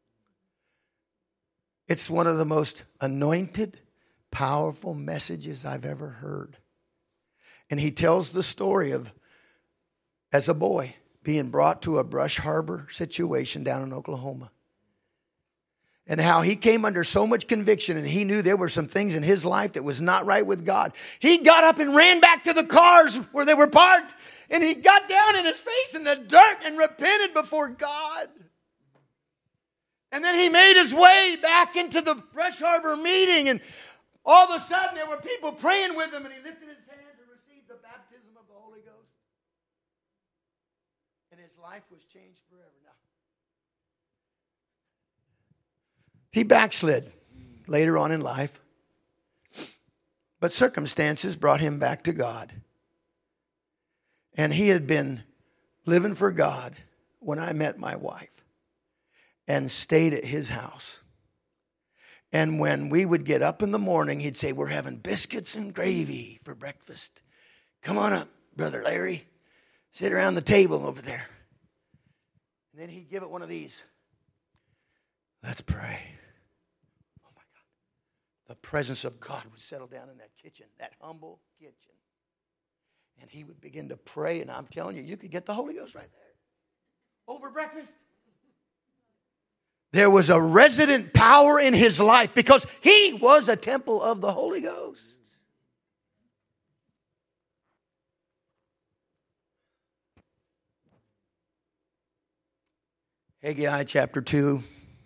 Speaker 1: It's one of the most anointed, powerful messages I've ever heard. And he tells the story of, as a boy, being brought to a brush harbor situation down in Oklahoma. And how he came under so much conviction, and he knew there were some things in his life that was not right with God. He got up and ran back to the cars where they were parked. And he got down in his face in the dirt and repented before God. And then he made his way back into the brush harbor meeting. And all of a sudden there were people praying with him. And he lifted his hands and received the baptism of the Holy Ghost. And his life was changed forever. Now, he backslid later on in life. But circumstances brought him back to God. And he had been living for God when I met my wife and stayed at his house. And when we would get up in the morning, he'd say, "We're having biscuits and gravy for breakfast. Come on up, Brother Larry. Sit around the table over there." And then he'd give it one of these. "Let's pray." Oh my God. The presence of God would settle down in that kitchen, that humble kitchen. And he would begin to pray, and I'm telling you, you could get the Holy Ghost right there. Over breakfast. There was a resident power in his life because he was a temple of the Holy Ghost. Haggai chapter two,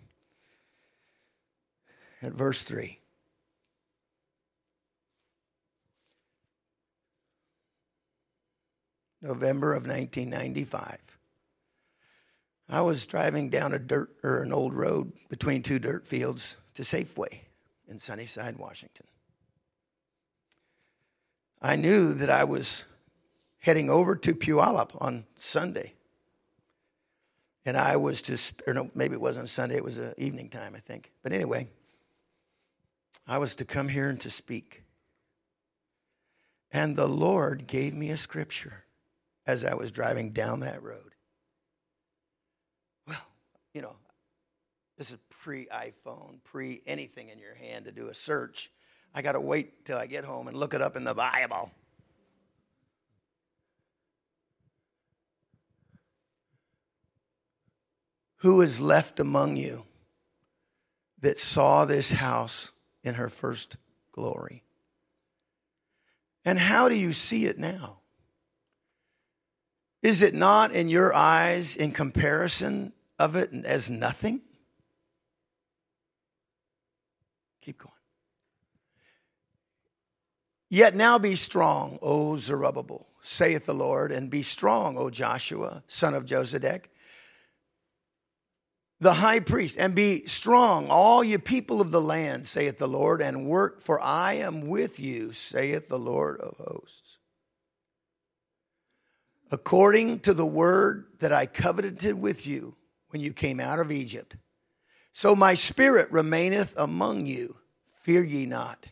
Speaker 1: at verse three. November of nineteen ninety-five. I was driving down a dirt or an old road between two dirt fields to Safeway in Sunnyside, Washington. I knew that I was heading over to Puyallup on Sunday. And I was to, or no, maybe it wasn't Sunday, it was an evening time, I think. But anyway, I was to come here and to speak. And the Lord gave me a scripture as I was driving down that road. Well, you know, this is pre-iPhone, pre-anything in your hand to do a search. I got to wait till I get home and look it up in the Bible. Who is left among you that saw this house in her first glory? And how do you see it now? Is it not in your eyes in comparison of it as nothing? Keep going. Yet now be strong, O Zerubbabel, saith the Lord, and be strong, O Joshua, son of Josedek, the high priest, and be strong, all you people of the land, saith the Lord, and work, for I am with you, saith the Lord of hosts. According to the word that I covenanted with you when you came out of Egypt, so my spirit remaineth among you. Fear ye not.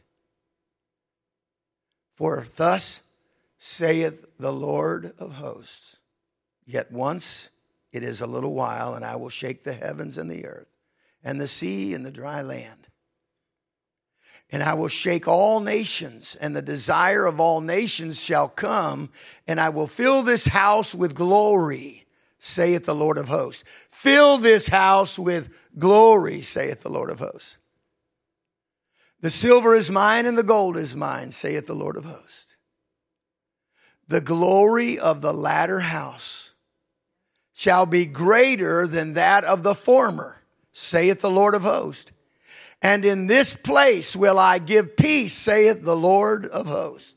Speaker 1: For thus saith the Lord of hosts, Yet once it is a little while, and I will shake the heavens and the earth, and the sea and the dry land. And I will shake all nations, and the desire of all nations shall come, and I will fill this house with glory, saith the Lord of hosts. Fill this house with glory, saith the Lord of hosts. The silver is mine, and the gold is mine, saith the Lord of hosts. The glory of the latter house shall be greater than that of the former, saith the Lord of hosts. And in this place will I give peace, saith the Lord of hosts.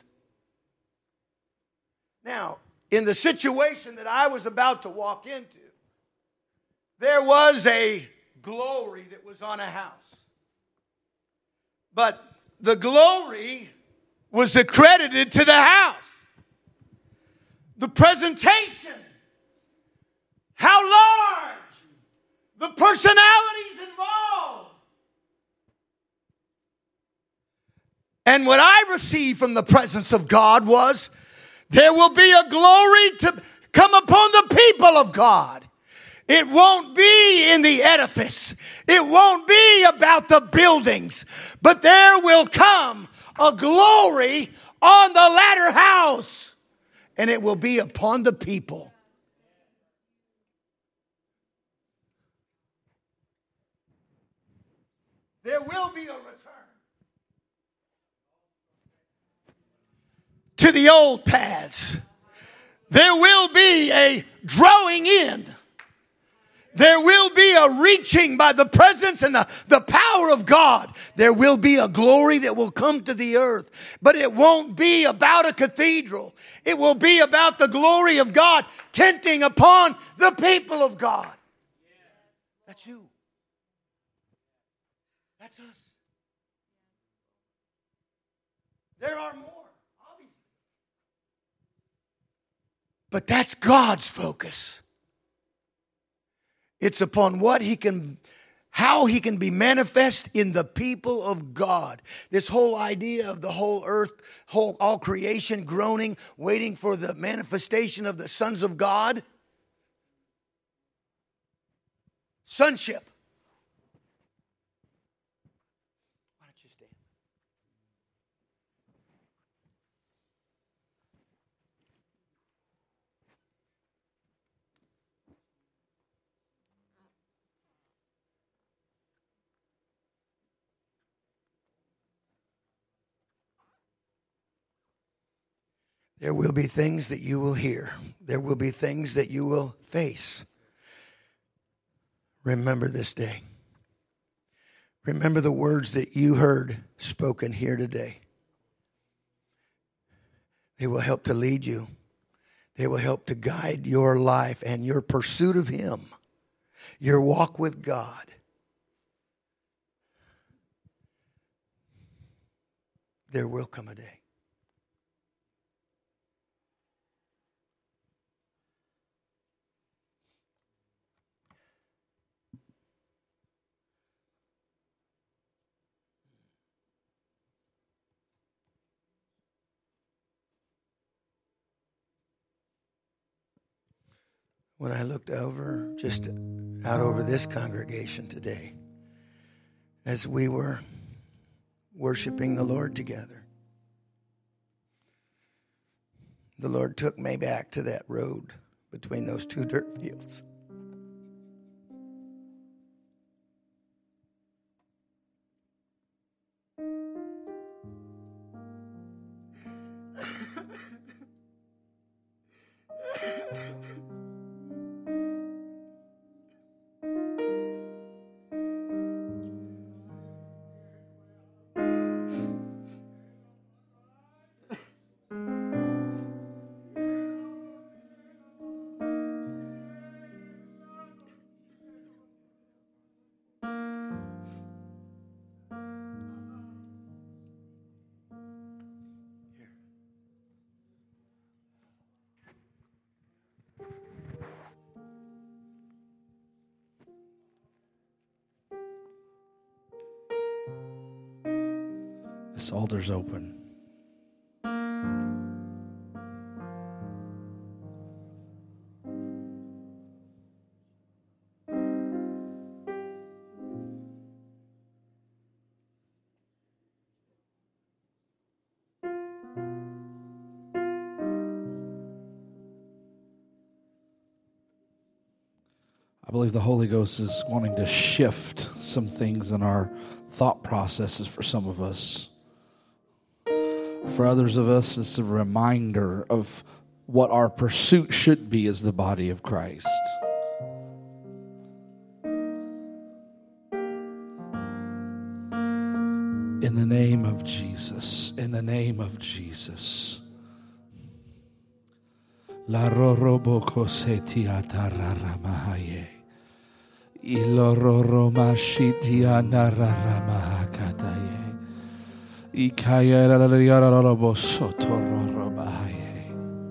Speaker 1: Now, in the situation that I was about to walk into, there was a glory that was on a house. But the glory was accredited to the house. The presentation, how large, the personalities involved. And what I received from the presence of God was, there will be a glory to come upon the people of God. It won't be in the edifice. It won't be about the buildings. But there will come a glory on the latter house. And it will be upon the people. There will be a return to the old paths. There will be a drawing in. There will be a reaching by the presence and the, the power of God. There will be a glory that will come to the earth. But it won't be about a cathedral. It will be about the glory of God tenting upon the people of God. That's you. That's us. There are more, obviously. But that's God's focus. It's upon what he can, how he can be manifest in the people of God. This whole idea of the whole earth, whole all creation groaning, waiting for the manifestation of the sons of God. Sonship. Why don't you stand? There will be things that you will hear. There will be things that you will face. Remember this day. Remember the words that you heard spoken here today. They will help to lead you. They will help to guide your life and your pursuit of Him, your walk with God. There will come a day. When I looked over, just out over this congregation today, as we were worshiping the Lord together, the Lord took me back to that road between those two dirt fields.
Speaker 2: This altar's open. I believe the Holy Ghost is wanting to shift some things in our thought processes for some of us. For others of us, it's a reminder of what our pursuit should be as the body of Christ. In the name of Jesus, in the name of Jesus. La roroboko setia tararamahaye. Ilororo mashitia nararamakataye. Ikaya rarararabo sotororobahaye.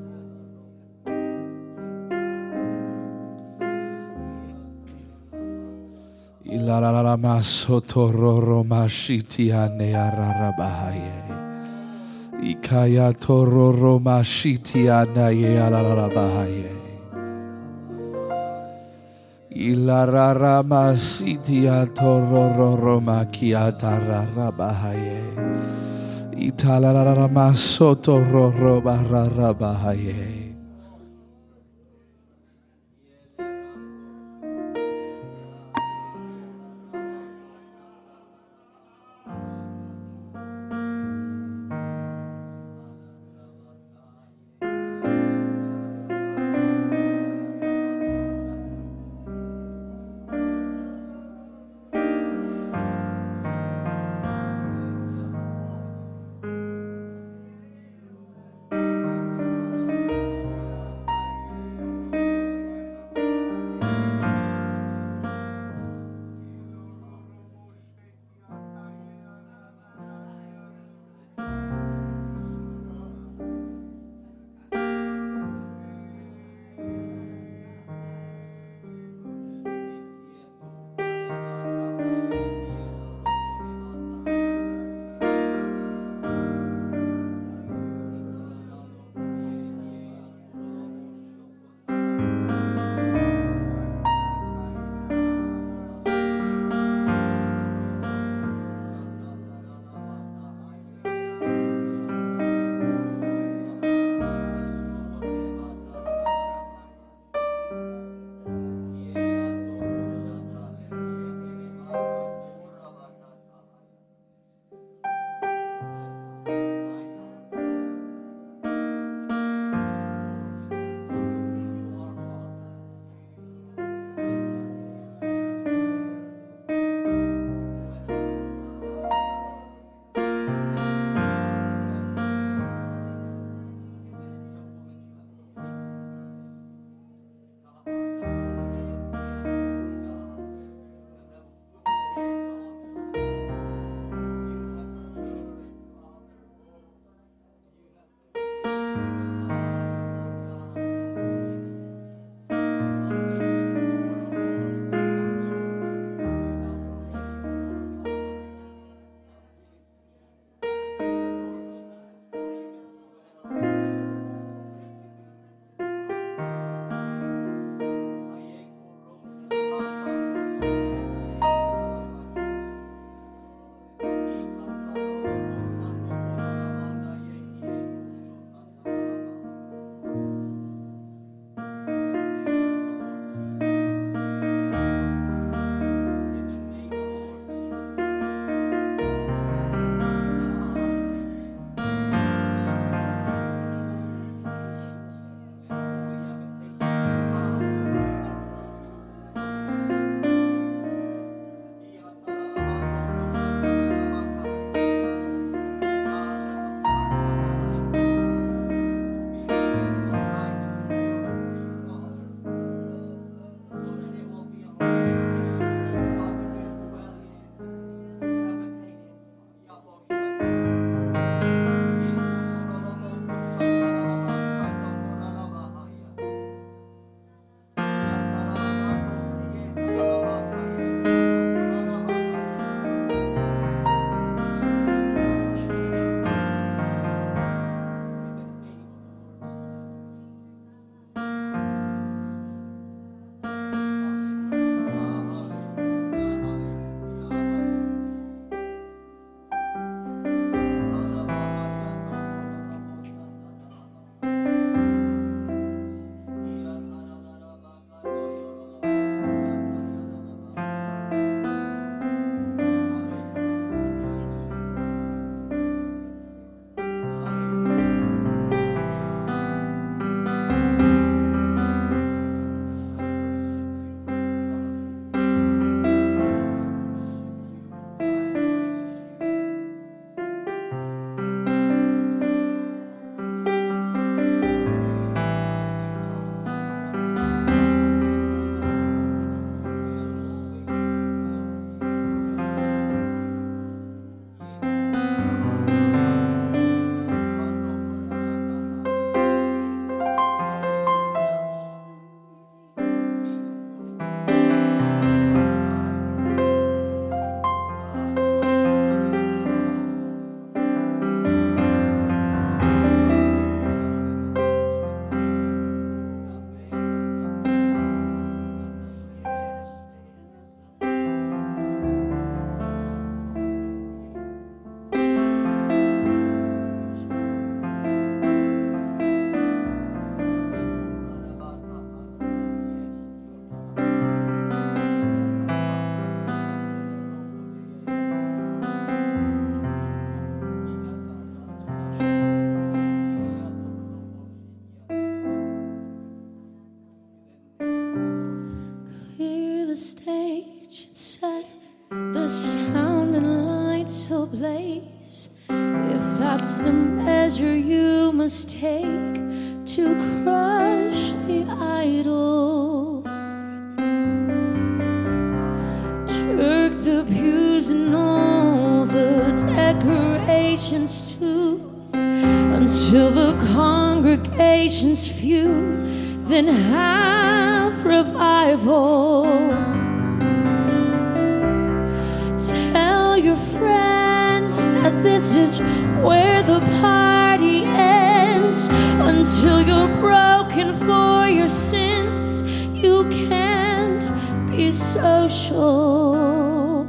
Speaker 2: Ilararama sotororo mashitia neararabahaye. Ikaya tororo mashitia neararabahaye. Ilararama sitia tororo makiata rarabahaye. Italararama sotororo bararabahaye.
Speaker 3: the stage and set the sound and lights ablaze. If that's the measure you must take to crush the idols, jerk the pews and all the decorations too, until the congregation's few, then have revival. Tell your friends that this is where the party ends. Until you're broken for your sins, you can't be social.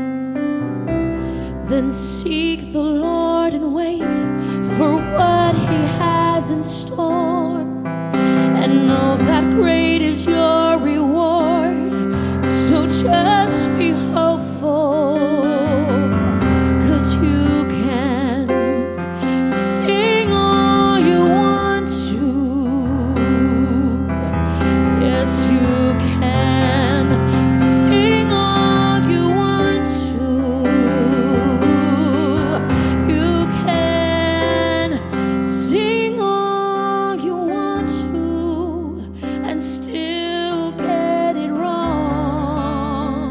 Speaker 3: Then seek the Lord and wait for what He has in store, and know that great is your reward. So just be hopeful, 'cause you can sing all you want to. Yes, you can sing all you want to. You can sing all you want to and still get it wrong.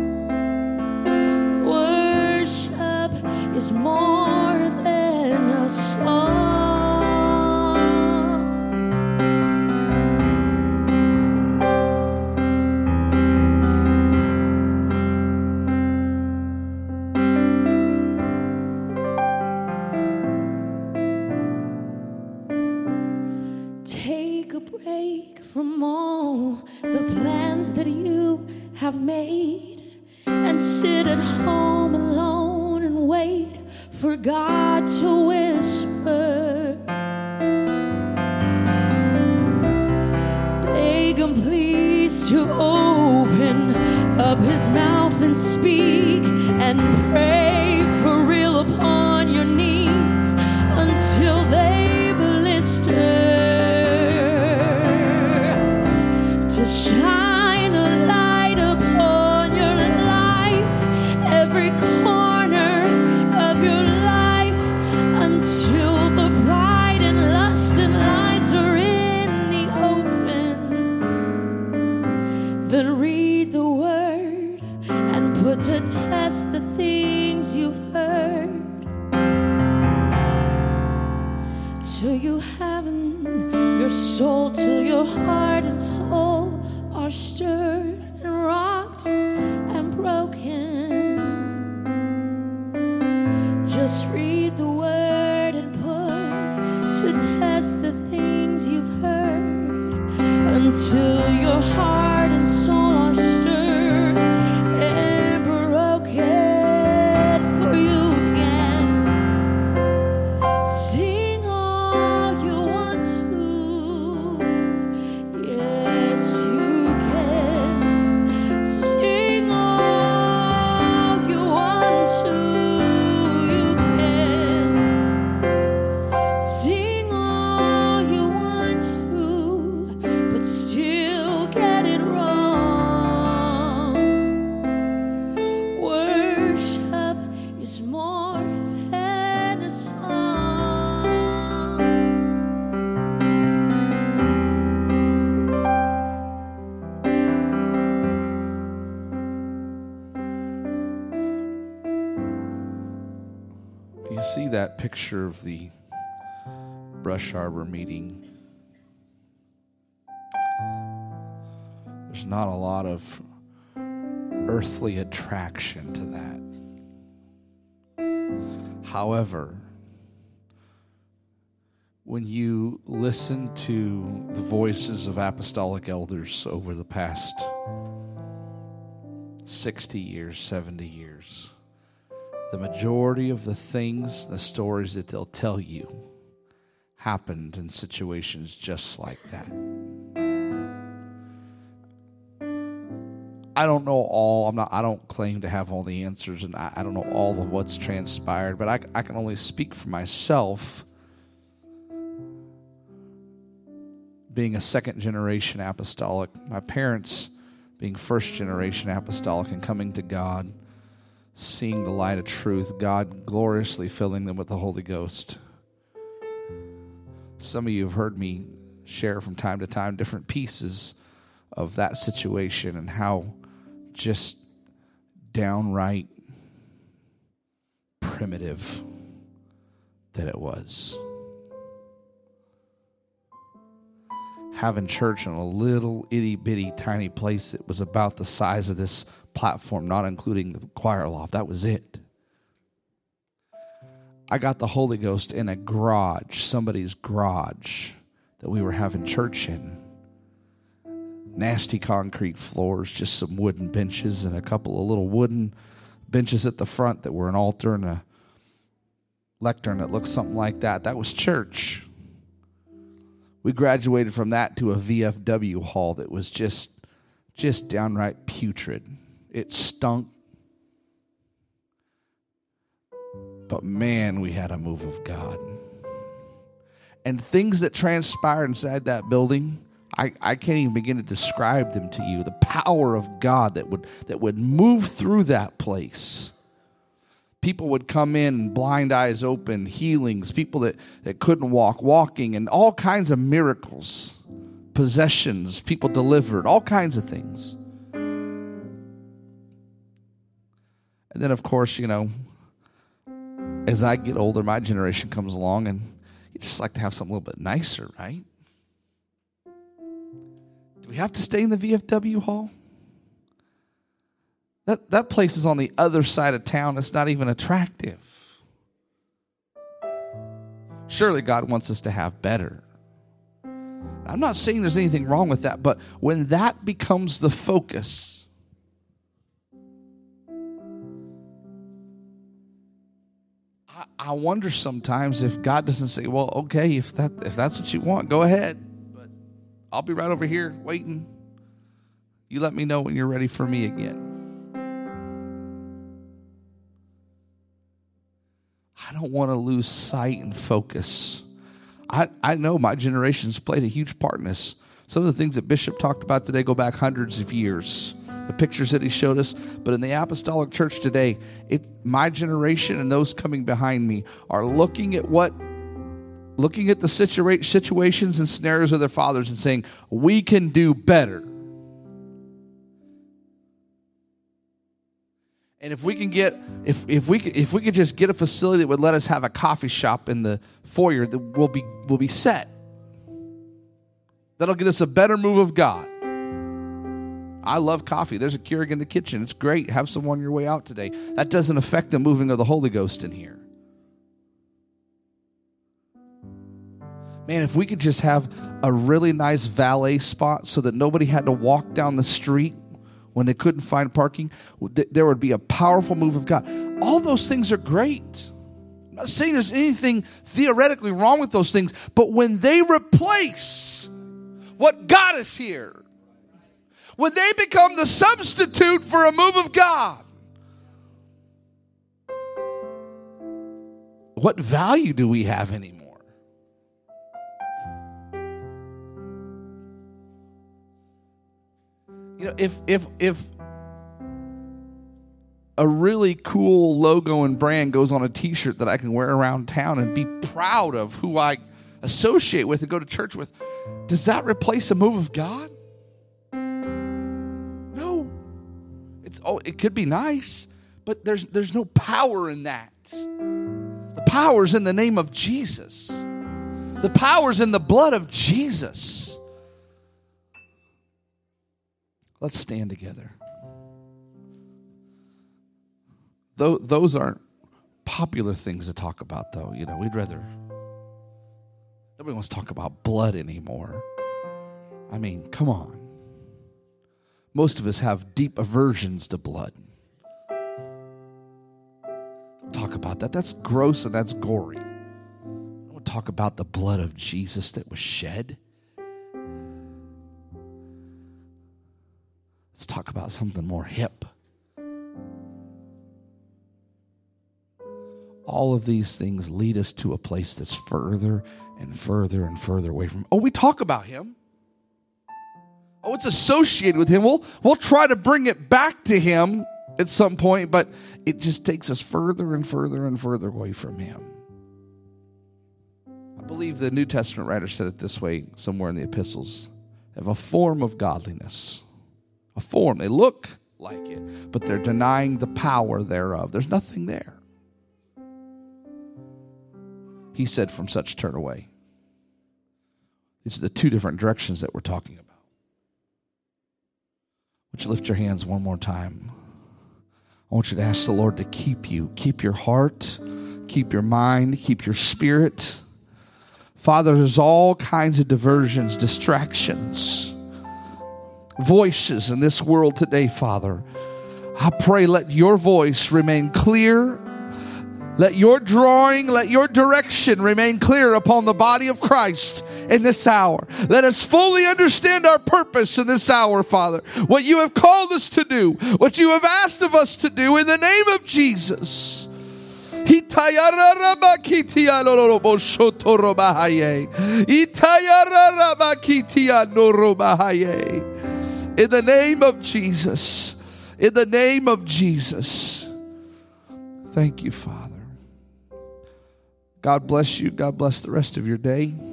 Speaker 3: Worship is more than a song. Take a break from all the plans that you have made, and sit at home alone and wait for God to whisper. Beg Him please to open up His mouth and speak, and pray for real upon your knees until they blister. To shine a light upon your life, every corner of your life, until the pride and lust and lies are in the open. Then read the word and put to test the things you've heard, till you haven't your soul, till your heart and soul are stirred and rocked and broken. Just read the word and put to test the things you've heard, until your heart and soul are stirred and broken. For you can sing all you want to. Yes, you can sing all you want to. You can sing all you want to, but still get it wrong. Worship is more than a song.
Speaker 2: You see that picture of the Brush Arbor meeting? There's not a lot of earthly attraction to that. However, when you listen to the voices of apostolic elders over the past sixty years, seventy years, the majority of the things, the stories that they'll tell you happened in situations just like that. I don't know all, I'm not, I don't claim to have all the answers, and I, I don't know all of what's transpired, but I, I can only speak for myself, being a second generation apostolic. My parents being first generation apostolic and coming to God, seeing the light of truth, God gloriously filling them with the Holy Ghost. Some of you have heard me share from time to time different pieces of that situation and how just downright primitive that it was. Having church in a little itty-bitty tiny place that was about the size of this platform, not including the choir loft. That was it. I got the Holy Ghost in a garage, somebody's garage that we were having church in. Nasty concrete floors, just some wooden benches and a couple of little wooden benches at the front that were an altar and a lectern that looked something like that. That was church. We graduated from that to a V F W hall that was just, just downright putrid. It stunk. But man, we had a move of God. And things that transpired inside that building, I, I can't even begin to describe them to you. The power of God that would that would move through that place. People would come in, blind eyes open, healings, people that, that couldn't walk, walking, and all kinds of miracles, possessions, people delivered, all kinds of things. And then, of course, you know, as I get older, my generation comes along, and you just like to have something a little bit nicer, right? Do we have to stay in the V F W hall? That, that place is on the other side of town. It's not even attractive. Surely God wants us to have better. I'm not saying there's anything wrong with that, but when that becomes the focus, I, I wonder sometimes if God doesn't say, well, okay, if that if that's what you want, go ahead. But I'll be right over here waiting. You let me know when you're ready for me again. I don't want to lose sight and focus. I, I know my generation's played a huge part in this. Some of the things that Bishop talked about today go back hundreds of years. The pictures that he showed us. But in the apostolic church today, it, my generation and those coming behind me are looking at what, looking at the situa- situations and scenarios of their fathers and saying, we can do better. And if we can get, if if we could, if we could just get a facility that would let us have a coffee shop in the foyer, that we'll be we'll be set. That'll get us a better move of God. I love coffee. There's a Keurig in the kitchen. It's great. Have some on your way out today. That doesn't affect the moving of the Holy Ghost in here. Man, if we could just have a really nice valet spot so that nobody had to walk down the street when they couldn't find parking, there would be a powerful move of God. All those things are great. I'm not saying there's anything theoretically wrong with those things, but when they replace what got us here, when they become the substitute for a move of God, what value do we have anymore? You know, if if if a really cool logo and brand goes on a t-shirt that I can wear around town and be proud of who I associate with and go to church with, does that replace a move of God? No. It's oh, it could be nice, but there's there's no power in that. The power's in the name of Jesus. The power's in the blood of Jesus. Let's stand together. Though those aren't popular things to talk about, though. You know, we'd rather. Nobody wants to talk about blood anymore. I mean, come on. Most of us have deep aversions to blood. Don't talk about that. That's gross and that's gory. Don't talk about the blood of Jesus that was shed. Let's talk about something more hip. All of these things lead us to a place that's further and further and further away from. Oh, we talk about him. Oh, Oh, it's associated with him. We'll, we'll try to bring it back to him at some point, but it just takes us further and further and further away from him. I believe the New Testament writer said it this way somewhere in the epistles. They have a form of godliness. A form. They look like it, but they're denying the power thereof. There's nothing there. He said, from such turn away. These are the two different directions that we're talking about. Would you lift your hands one more time? I want you to ask the Lord to keep you. Keep your heart. Keep your mind. Keep your spirit. Father, there's all kinds of diversions, distractions, voices in this world today, Father. I pray let your voice remain clear. Let your drawing, let your direction remain clear upon the body of Christ in this hour. Let us fully understand our purpose in this hour, Father. What you have called us to do, what you have asked of us to do in the name of Jesus. In the name of Jesus. In the name of Jesus. Thank you, Father. God bless you. God bless the rest of your day.